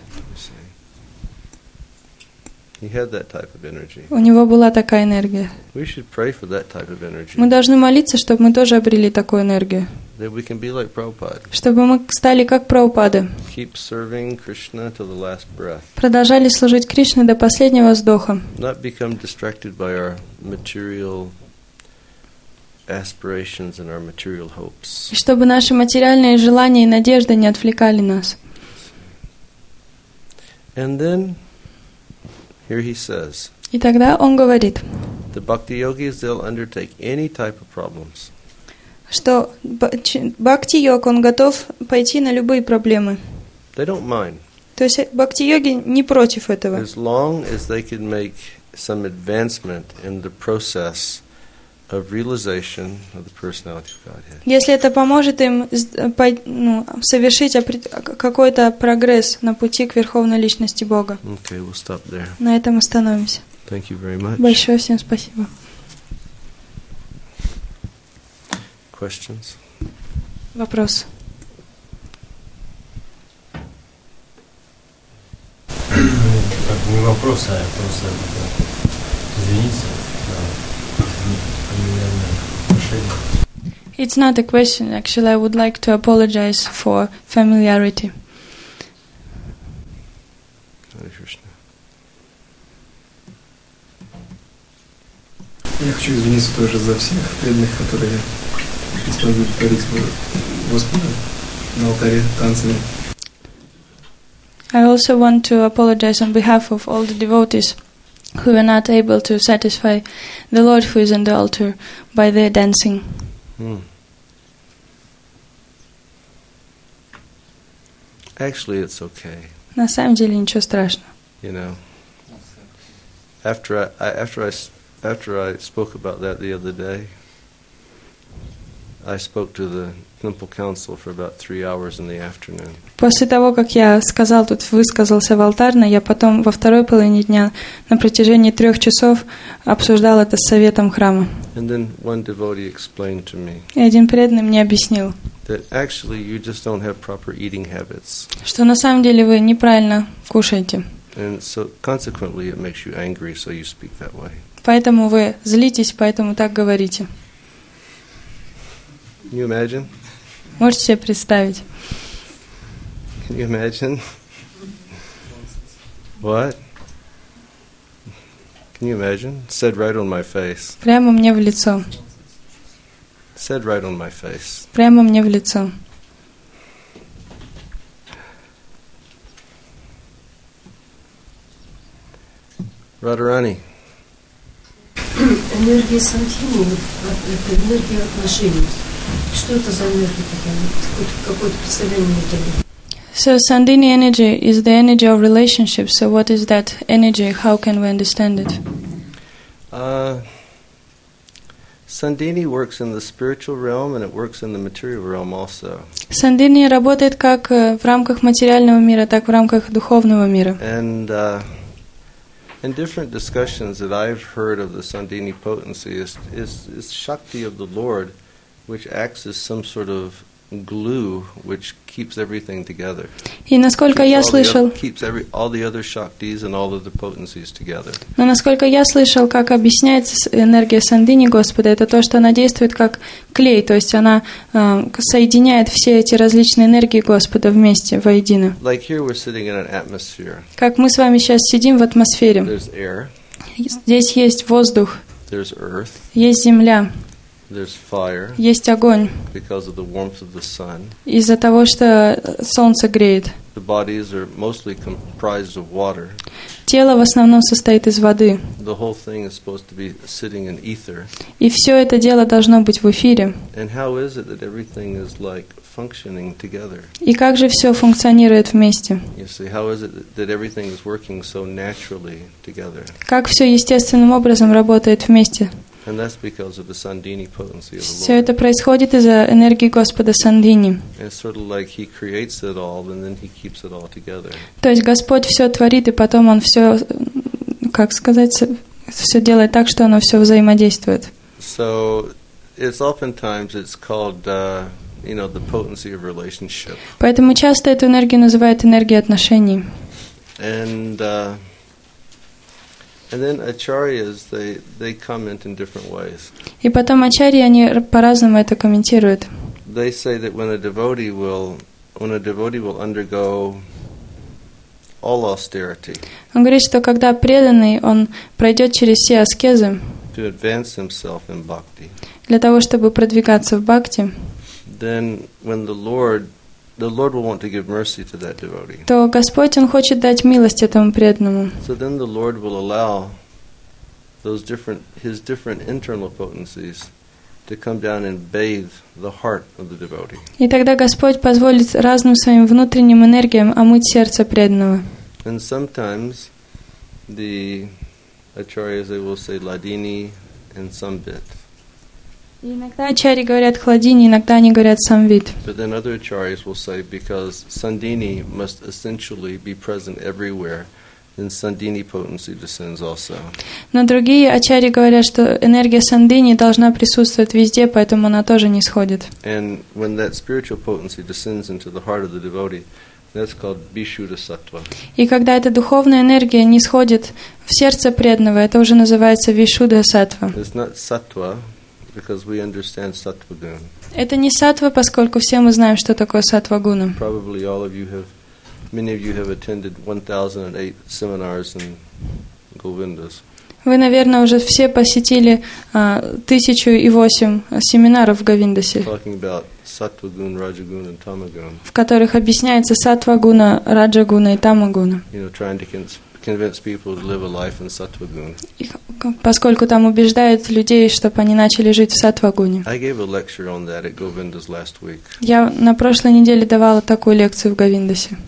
He had that type of energy. У него была такая энергия. We should pray for that type of energy. Мы должны молиться, чтобы мы тоже обрели такую энергию. That we can be like Prabhupada. Чтобы мы стали как Прабхупада. Keep serving Krishna till the last breath. Продолжали служить Кришне до последнего вздоха. Not become distracted by our material aspirations and our material hopes. И чтобы наши материальные желания и надежды не отвлекали нас. And then here he says, И тогда он говорит, the bhakti yogis, they'll undertake any type of problems. Что бхакти-йог, он готов пойти на любые проблемы. They don't mind. То есть бхакти-йоги не против этого. As long as they can make some advancement in the process of realization of the personality of Godhead. Если это поможет им совершить какой-то прогресс на пути к Верховной Личности Бога. Okay, we'll stop there. На этом остановимся. Thank you very much. Большое всем спасибо. Questions? Вопрос. Не вопрос, а просто извините. It's not a question, actually. I would like to apologize for familiarity. Hare Krishna. Я хочу извиниться тоже за всех преданных, которые не смогли творить Господа на алтаре танцами. I also want to apologize on behalf of all the devotees who were not able to satisfy the Lord who is on the altar by their dancing. Actually, it's okay. На самом деле ничего страшного. You know, after I spoke about that the other day, I spoke to the temple council for about 3 hours in the afternoon. После того, как я высказался в алтарной, я потом во второй половине дня на протяжении 3 часов обсуждал это с советом храма. And then one devotee explained to me И один преданный мне объяснил, that actually you just don't have proper eating habits. что на самом деле вы неправильно кушаете. And so consequently it makes you angry, so you speak that way. Поэтому вы злитесь, поэтому так говорите. Can you imagine? Можете себе представить? Can you imagine? What? Can you imagine? Said right on my face. Прямо мне в лицо. Said right on my face. Прямо мне в лицо. Энергия Radharani. Сандхини, это энергия отношений. Что это за энергия такая? Какое-то представление не. So Sandhini energy is the energy of relationships. So what is that energy? How can we understand it? Sandhini works in the spiritual realm and it works in the material realm also. Sandhini работает как в рамках материального мира, так в рамках духовного мира. And in different discussions that I've heard of the Sandhini potency is Shakti of the Lord, which acts as some sort of glue which keeps everything together. И насколько я слышал, Keeps all the other Shaktis and all of the potencies together. но насколько я слышал, как объясняется энергия Сандхини Господа, это то, что она действует как клей, то есть она соединяет все эти различные энергии Господа вместе, воедино. Like here we're sitting in an atmosphere. Как мы с вами сейчас сидим в атмосфере. There's air, Здесь есть воздух, there's earth, есть земля, there's fire есть огонь, because of the warmth of the sun. из-за того, что солнце греет. The bodies are mostly comprised of water. Тело в основном состоит из воды. The whole thing is supposed to be sitting in ether. И все это дело должно быть в эфире. And how is it that everything is like functioning together? И как же все функционирует вместе? You see, how is it that everything is working so naturally together? Как все естественным образом работает вместе? And that's because of the Sandhini potency of the Все Lord. это происходит из-за энергии Господа Сандхини. And it's sort of like He creates it all and then He keeps it all together. То есть Господь все творит, и потом Он все, как сказать, все делает так, что оно все взаимодействует. So it's oftentimes it's called the potency of relationship. Поэтому часто эту энергию называют энергией отношений. And then acharyas, they comment in different ways. И потом ачарьи, они по-разному это комментируют. They say that when a devotee will undergo all austerity Он говорит, что когда преданный, он пройдет через все аскезы to advance himself in bhakti, для того, чтобы продвигаться в бхакти, then when the Lord will want to give mercy to that devotee. то Господь, Он хочет дать милость этому преданному. So then the Lord will allow his different internal potencies to come down and bathe the heart of the devotee. И тогда Господь позволит разным своим внутренним энергиям омыть сердце преданного. And sometimes the acharyas, they will say ladini and sambit. И иногда ачарьи говорят хладини, иногда они говорят самвит. But then other acharyas will say because Sandhini must essentially be present everywhere, then Sandhini potency descends also. Но другие ачарьи говорят, что энергия Сандхини должна присутствовать везде, поэтому она тоже не сходит. And when that spiritual potency descends into the heart of the devotee, that's called Vishuddha Sattva. И когда эта духовная энергия не сходит в сердце преданного, это уже называется Вишудха Саттва. It's not Sattva because we understand Sattva Gun. Это не саттва, поскольку все мы знаем, что такое саттва-гуна. Probably many of you have attended 1008 seminars in Govindas. Вы, наверное, уже все посетили 1008 семинаров в Говиндасе, Talking about Sattva Gun, Rajagun, and Tamagun. в которых объясняется саттва-гуна, раджа-гуна и тама-гуна. Trying to convince people to live a life in Sattva Gun. Поскольку там убеждают людей, чтобы они начали жить в саттва-гуне. I gave a lecture on that at Govindas last week. Я на прошлой неделе давала такую лекцию в Говиндасе.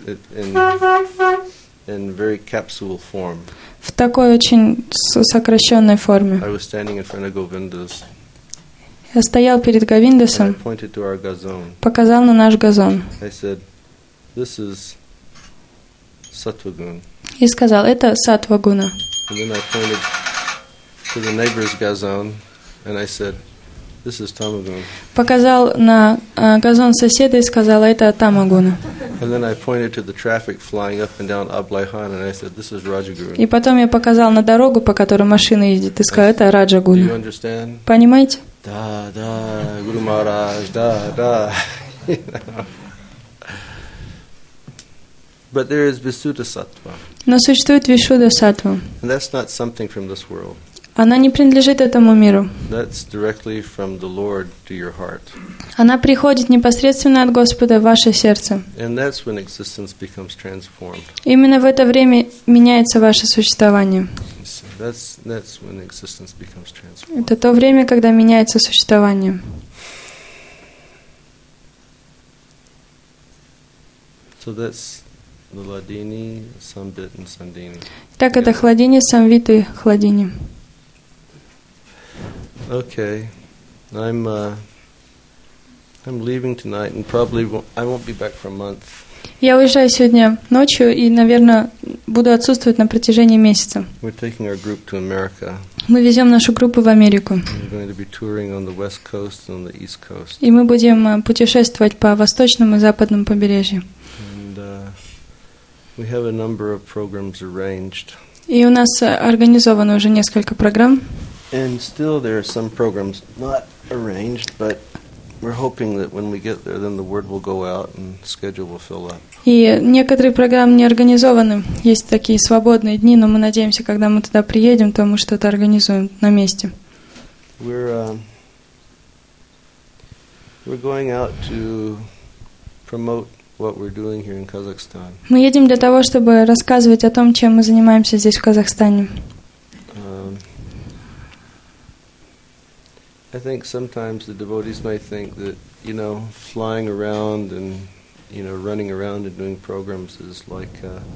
In very capsule form. В такой очень сокращенной форме. I was standing in front of Govindas. Я стоял перед and I Говиндасом, pointed to our gazon. показал на наш газон I said, "This is Sattvagun." и сказал, это саттва-гуна. And then I pointed to the neighbor's gazon, and I said, "This is Tamagun." Показал на газон соседа и сказал, это тама-гуна. And then I pointed to the traffic flying up and down Ablaihan, and I said, "This is Rajagun." И потом я показал на дорогу, по которой машина едет, и сказал, это Do you раджа-гуна. understand? Понимаете? Da, da, Guru Maharaj, da, da. You know. But there is Visuddha Sattva, Но существует Вишудда саттва. and that's not something from this world. Она не принадлежит этому миру. That's directly from the Lord to your heart. Она приходит непосредственно от Господа в ваше сердце. And that's when existence becomes transformed. Именно в это время меняется ваше существование. So that's when existence becomes transformed. Это то время, когда меняется существование. So that's the Ladini, Samvit, and Sandini. Так это Хладини, Самвит и Хладини. Okay, I'm leaving tonight, and probably I won't be back for a month. Я уезжаю сегодня ночью и, наверное, буду отсутствовать на протяжении месяца. We're taking our group to America. Мы везем нашу группу в Америку. We're going to be touring on the West Coast and on the East Coast. И мы будем путешествовать по восточному и западному побережью. And we have a number of programs arranged. И у нас организовано уже несколько программ. And still there are some programs not arranged, but we're hoping that when we get there, then the word will go out and schedule will fill up. И некоторые программы не организованы. Есть такие свободные дни, но мы надеемся, когда мы туда приедем, то мы что-то организуем на месте. We're going out to promote what we're doing here in Kazakhstan. Мы едем для того, чтобы рассказывать о том, чем мы занимаемся здесь, в Казахстане. I think sometimes the devotees might think that, flying around and, running around and doing programs is like,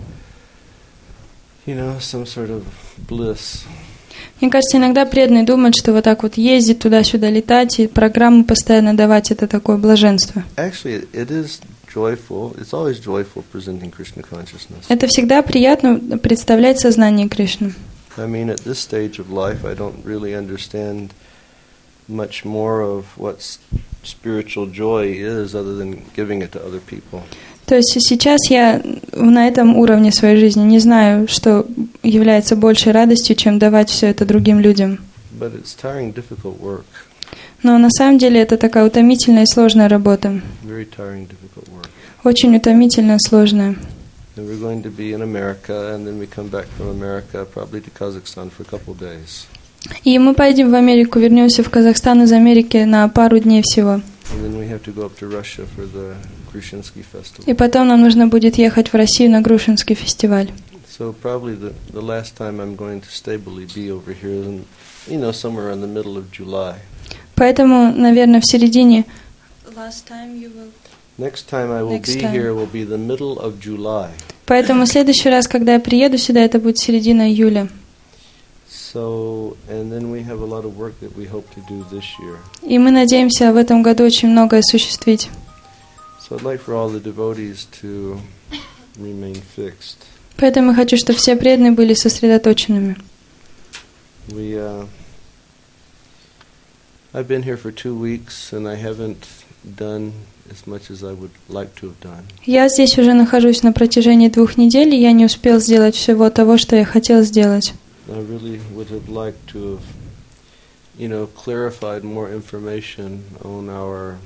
some sort of bliss. Мне кажется, иногда преданные думают, что вот так вот ездить туда-сюда, летать, и программы постоянно давать, это такое блаженство. Actually, it is joyful. It's always joyful presenting Krishna consciousness. Это всегда приятно представлять сознание Кришны. I mean, at this stage of life, I don't really understand much more of what spiritual joy is other than giving it to other people. То есть сейчас я на этом уровне своей жизни не знаю, что является большей радостью, чем давать все это другим людям. But it's tiring, difficult work. Но на самом деле это такая утомительная и сложная работа. Very tiring, difficult work. Очень утомительная, сложная. And we're going to be in America, and then we come back from America, probably to Kazakhstan for a couple of days. И мы поедем в Америку, вернемся в Казахстан из Америки на пару дней всего. And then we have to go up to Russia for the Grushinsky festival. И потом нам нужно будет ехать в Россию на Грушинский фестиваль. So probably the last time I'm going to stably be over here, somewhere in the middle of July. Поэтому, наверное, в середине... Next time I will be here will be the middle of July. Поэтому в следующий раз, когда я приеду сюда, это будет середина июля. So, and then we have a lot of work that we hope to do this year. И мы надеемся в этом году очень многое осуществить. So I'd like for all the devotees to remain fixed. Поэтому я хочу, чтобы все преданные были сосредоточенными. I've been here for 2 weeks and I haven't done as much as I would like to have done. Я здесь уже нахожусь на протяжении 2 недель, и я не успел сделать всего того, что я хотел сделать. I really would have liked to have, clarified more information on our,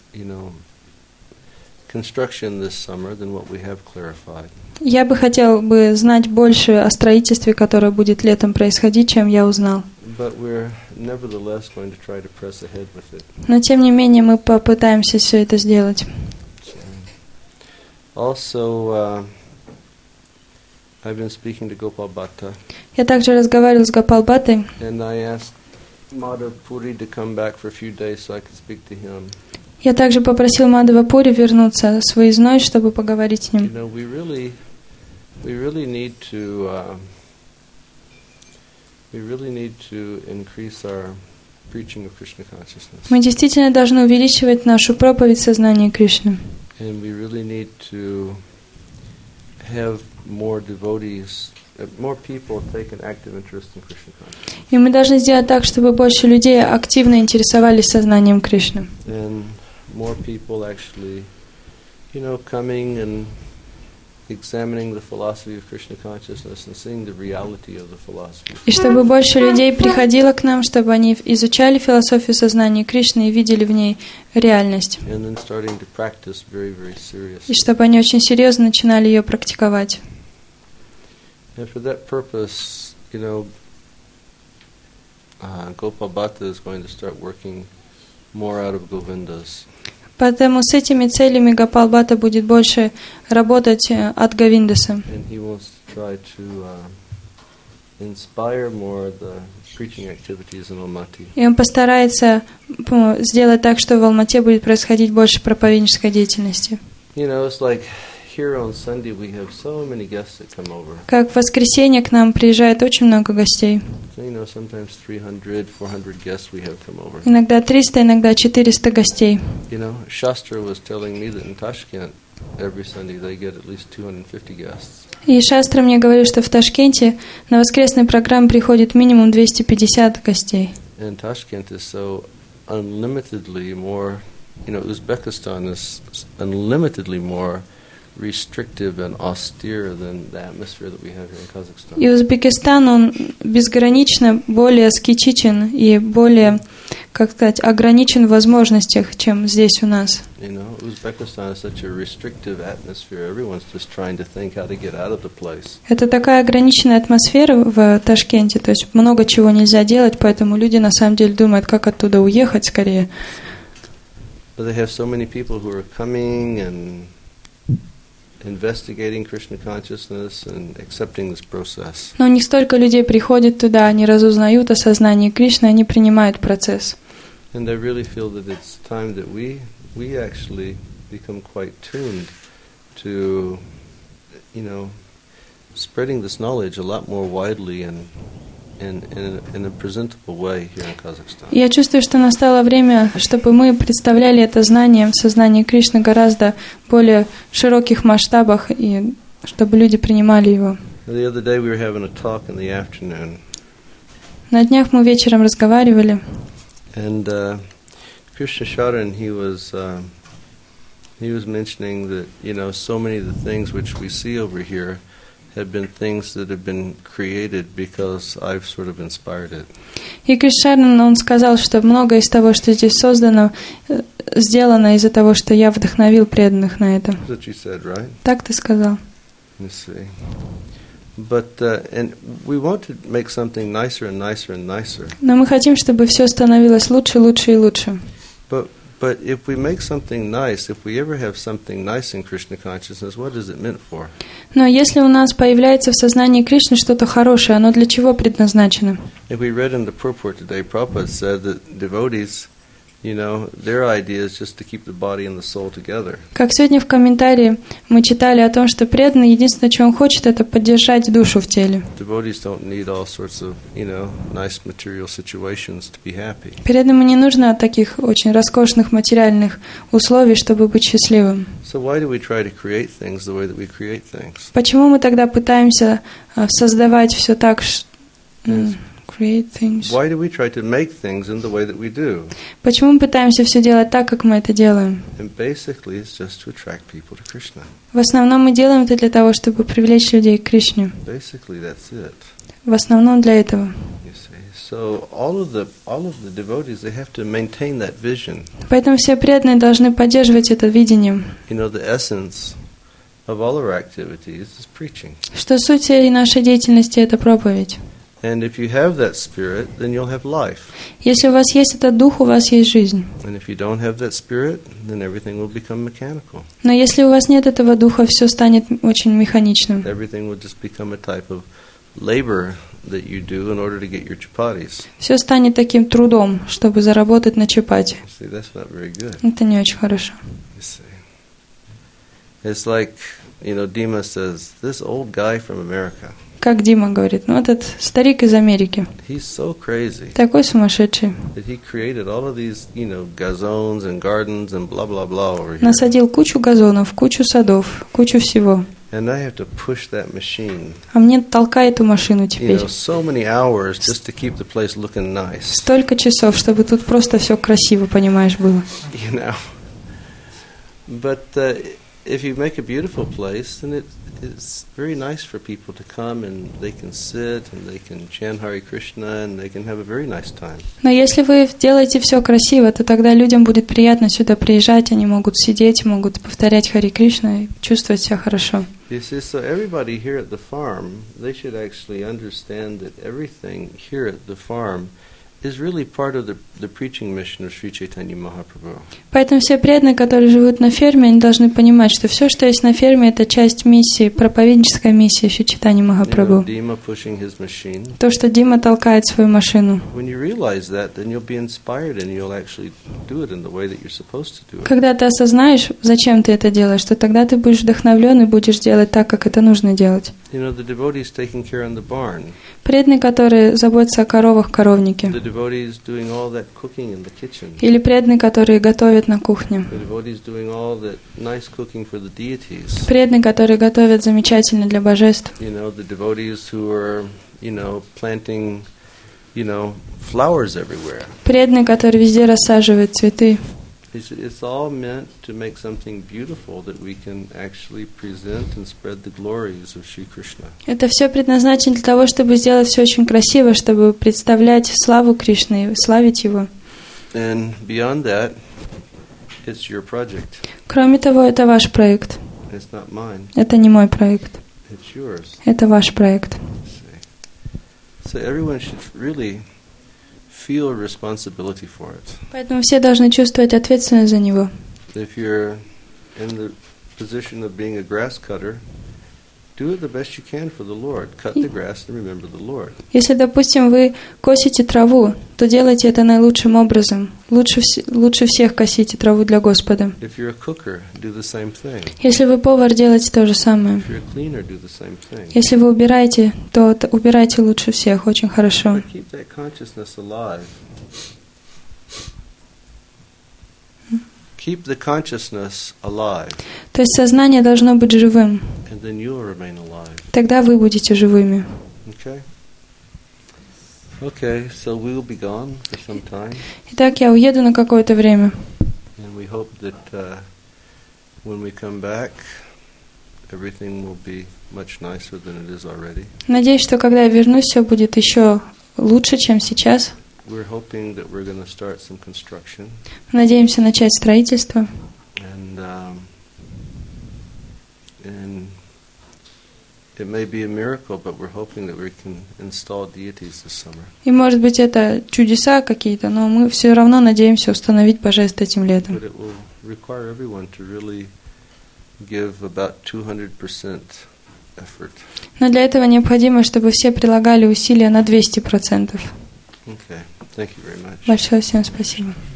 construction this summer than what we have clarified. Я бы хотел бы знать больше о строительстве, которое будет летом происходить, чем я узнал. But we're nevertheless going to try to press ahead with it. Но тем не менее мы попытаемся все это сделать. Also, I've been speaking to Gopal Bhatta. Я также разговаривал с Гопал Бхаттой. And I asked Madhav Puri to come back for a few days so I could speak to him. Я также попросил Мадхава Пури вернуться с выездной, чтобы поговорить с ним. We really need to increase our preaching of Krishna consciousness. Мы действительно должны увеличивать нашу проповедь сознания Кришны. And we really need to have more devotees, more people take an active interest in Krishna consciousness. И мы должны сделать так, чтобы больше людей активно интересовались сознанием Кришны. And more people actually, coming and examining the philosophy of Krishna consciousness and seeing the reality of the philosophy. И чтобы больше людей приходило к нам, чтобы они изучали философию сознания Кришны и видели в ней реальность. And then starting to practice very, very seriously. И чтобы они очень серьезно начинали ее практиковать. And for that purpose, Gopal Bhatta is going to start working more out of Govindas. Поэтому с этими целями Гопал Бхатта будет больше работать от Говиндаса. And he wants to try to inspire more the preaching activities in Almaty. И он постарается сделать так, что в Алмате будет происходить больше проповеднической деятельности. It's like here on Sunday we have so many guests that come over. Как в воскресенье к нам приезжает очень много гостей. Sometimes 300, 400 guests we have come over. Иногда 300, иногда 400 гостей. Shastra was telling me that in Tashkent every Sunday they get at least 250 guests. И Шастра мне говорит, что в Ташкенте на воскресной программе приходит минимум 250 гостей. And Tashkent is so unlimitedly more, Uzbekistan is unlimitedly more restrictive and austere than the atmosphere that we have here in Kazakhstan. И Узбекистан, он безгранично более аскетичен и более, ограничен в возможностях, чем здесь у нас. Uzbekistan is such a restrictive atmosphere. Everyone's just trying to think how to get out of the place. Это такая ограниченная атмосфера в Ташкенте, то есть много чего нельзя делать, поэтому люди на самом деле думают, как оттуда уехать скорее. But they have so many people who are coming and investigating Krishna consciousness and accepting this process. Но у них столько людей приходит туда, они разузнают о сознании Кришны, они принимают процесс. And I really feel that it's time that we actually become quite tuned to, spreading this knowledge a lot more widely and in a presentable way here in Kazakhstan. Я чувствую, что настало время, чтобы мы представляли это знание, сознание Кришны гораздо более широких масштабах, и чтобы люди принимали его. The other day we were having a talk in the afternoon. На днях мы вечером разговаривали. And Krishna Sharan, he was mentioning that, so many of the things which we see over here have been things that have been created because I've sort of inspired it. И Кришнан, он сказал, что многое из того, что здесь создано, сделано из-за того, что я вдохновил преданных на это. That's what you said, right? Так ты сказал. Let's see. But and we want to make something nicer and nicer and nicer. Но мы хотим, чтобы все становилось лучше, лучше и лучше. But if we make something nice, if we ever have something nice in Krishna consciousness, what is it meant for? Но если у нас появляется в сознании Кришны что-то хорошее, оно для чего предназначено? If we read in the purport today, Prabhupada said that devotees, their idea is just to keep the body and the soul together. Как сегодня в комментарии мы читали о том, что преданный единственное, что он хочет, это поддержать душу в теле. Devotees don't need all sorts of, nice material situations to be happy. Преданному не нужно таких очень роскошных материальных условий, чтобы быть счастливым. So why do we try to create things the way that we create things? Почему мы тогда пытаемся создавать все так, create things? Why do we try to make things in the way that we do? Почему мы пытаемся все делать так, как мы это делаем? And basically it's just to attract people to Krishna. В основном мы делаем это для того, чтобы привлечь людей к Кришне. Basically that's it. В основном для этого. You see. So all of the devotees, they have to maintain that vision. Поэтому все преданные должны поддерживать это видение. The essence of all our activities is preaching. Что суть всей нашей деятельности — это проповедь. And if you have that spirit, then you'll have life. Если у вас есть этот дух, у вас есть жизнь. And if you don't have that spirit, then everything will become mechanical. Но если у вас нет этого духа, все станет очень механичным. Everything will just become a type of labor that you do in order to get your chapatis. Все станет таким трудом, чтобы заработать на чапати. See, that's not very good. Это не очень хорошо. You see. It's like, Dima says, this old guy from America. Как Дима говорит, ну этот старик из Америки, He's so crazy такой сумасшедший, that he created all of these, gazons and gardens and blah blah blah over here. насадил кучу газонов, кучу садов, кучу всего. And I have to push that machine. А мне толкай эту машину теперь. So many hours just to keep the place looking nice. Столько часов, чтобы тут просто все красиво, понимаешь, было. But if you make a beautiful place, then it's very nice for people to come and they can sit and they can chant Hare Krishna and they can have a very nice time. Но если вы делаете все красиво, то тогда людям будет приятно сюда приезжать, они могут сидеть, могут повторять Харе Кришна и чувствовать себя хорошо. You see, so everybody here at the farm, they should actually understand that everything here at the farm is really part of the preaching mission of Sri Chaitanya Mahaprabhu. Поэтому все преданные, которые живут на ферме, они должны понимать, что все, что есть на ферме, это часть миссии, проповеднической миссии Шри Чайтаньи Махапрабху. Dima pushing his machine. То, что Дима толкает свою машину. When you realize that, then you'll be inspired and you'll actually do it in the way that you're supposed to do it. Когда ты осознаешь, зачем ты это делаешь, то тогда ты будешь вдохновлен и будешь делать так, как это нужно делать. The devotees taking care in the barn. Преданные, которые заботятся о коровах в коровнике. The devotees doing all that cooking in the kitchen. Или преданные, которые готовят на кухне. The devotees doing all that nice cooking for the deities. Преданные, которые готовят замечательно для божеств. The devotees who are, planting, flowers everywhere. Преданные, которые везде рассаживают цветы. It's all meant to make something beautiful that we can actually present and spread the glories of Shri Krishna. Это все предназначено для того, чтобы сделать все очень красиво, чтобы представлять славу Кришны и славить его. And beyond that, it's your project. Кроме того, это ваш проект. It's not mine. Это не мой проект. It's yours. Это ваш проект. So everyone should really feel responsibility for it. Поэтому все должны чувствовать ответственность за него. If you're in the position of being a grass cutter, do it the best you can for the Lord. Cut the grass and remember the Lord. Если, допустим, вы косите траву, то делайте это наилучшим образом. Лучше всех косите траву для Господа. If you're a cooker, do the same thing. Если вы повар, делайте то же самое. If you're a cleaner, do the same thing. Если вы убираете, то убирайте лучше всех, очень хорошо. But keep that consciousness alive. Keep the consciousness alive. То есть сознание должно быть живым. And then you'll remain alive. Тогда вы будете живыми. Okay, so we will be gone for some time. Итак, я уеду на какое-то время. And we hope that when we come back, everything will be much nicer than it is already. Надеюсь, что когда я вернусь, все будет еще лучше, чем сейчас. We're hoping that we're going to start some construction. Надеемся начать строительство. And it may be a miracle, but we're hoping that we can install deities this summer. И может быть это чудеса какие-то, но мы все равно надеемся установить божеств этим летом. But it will require everyone to really give about 200% effort. Но для этого необходимо, чтобы все прилагали усилия на 200%. Okay, thank you very much. Большое всем спасибо.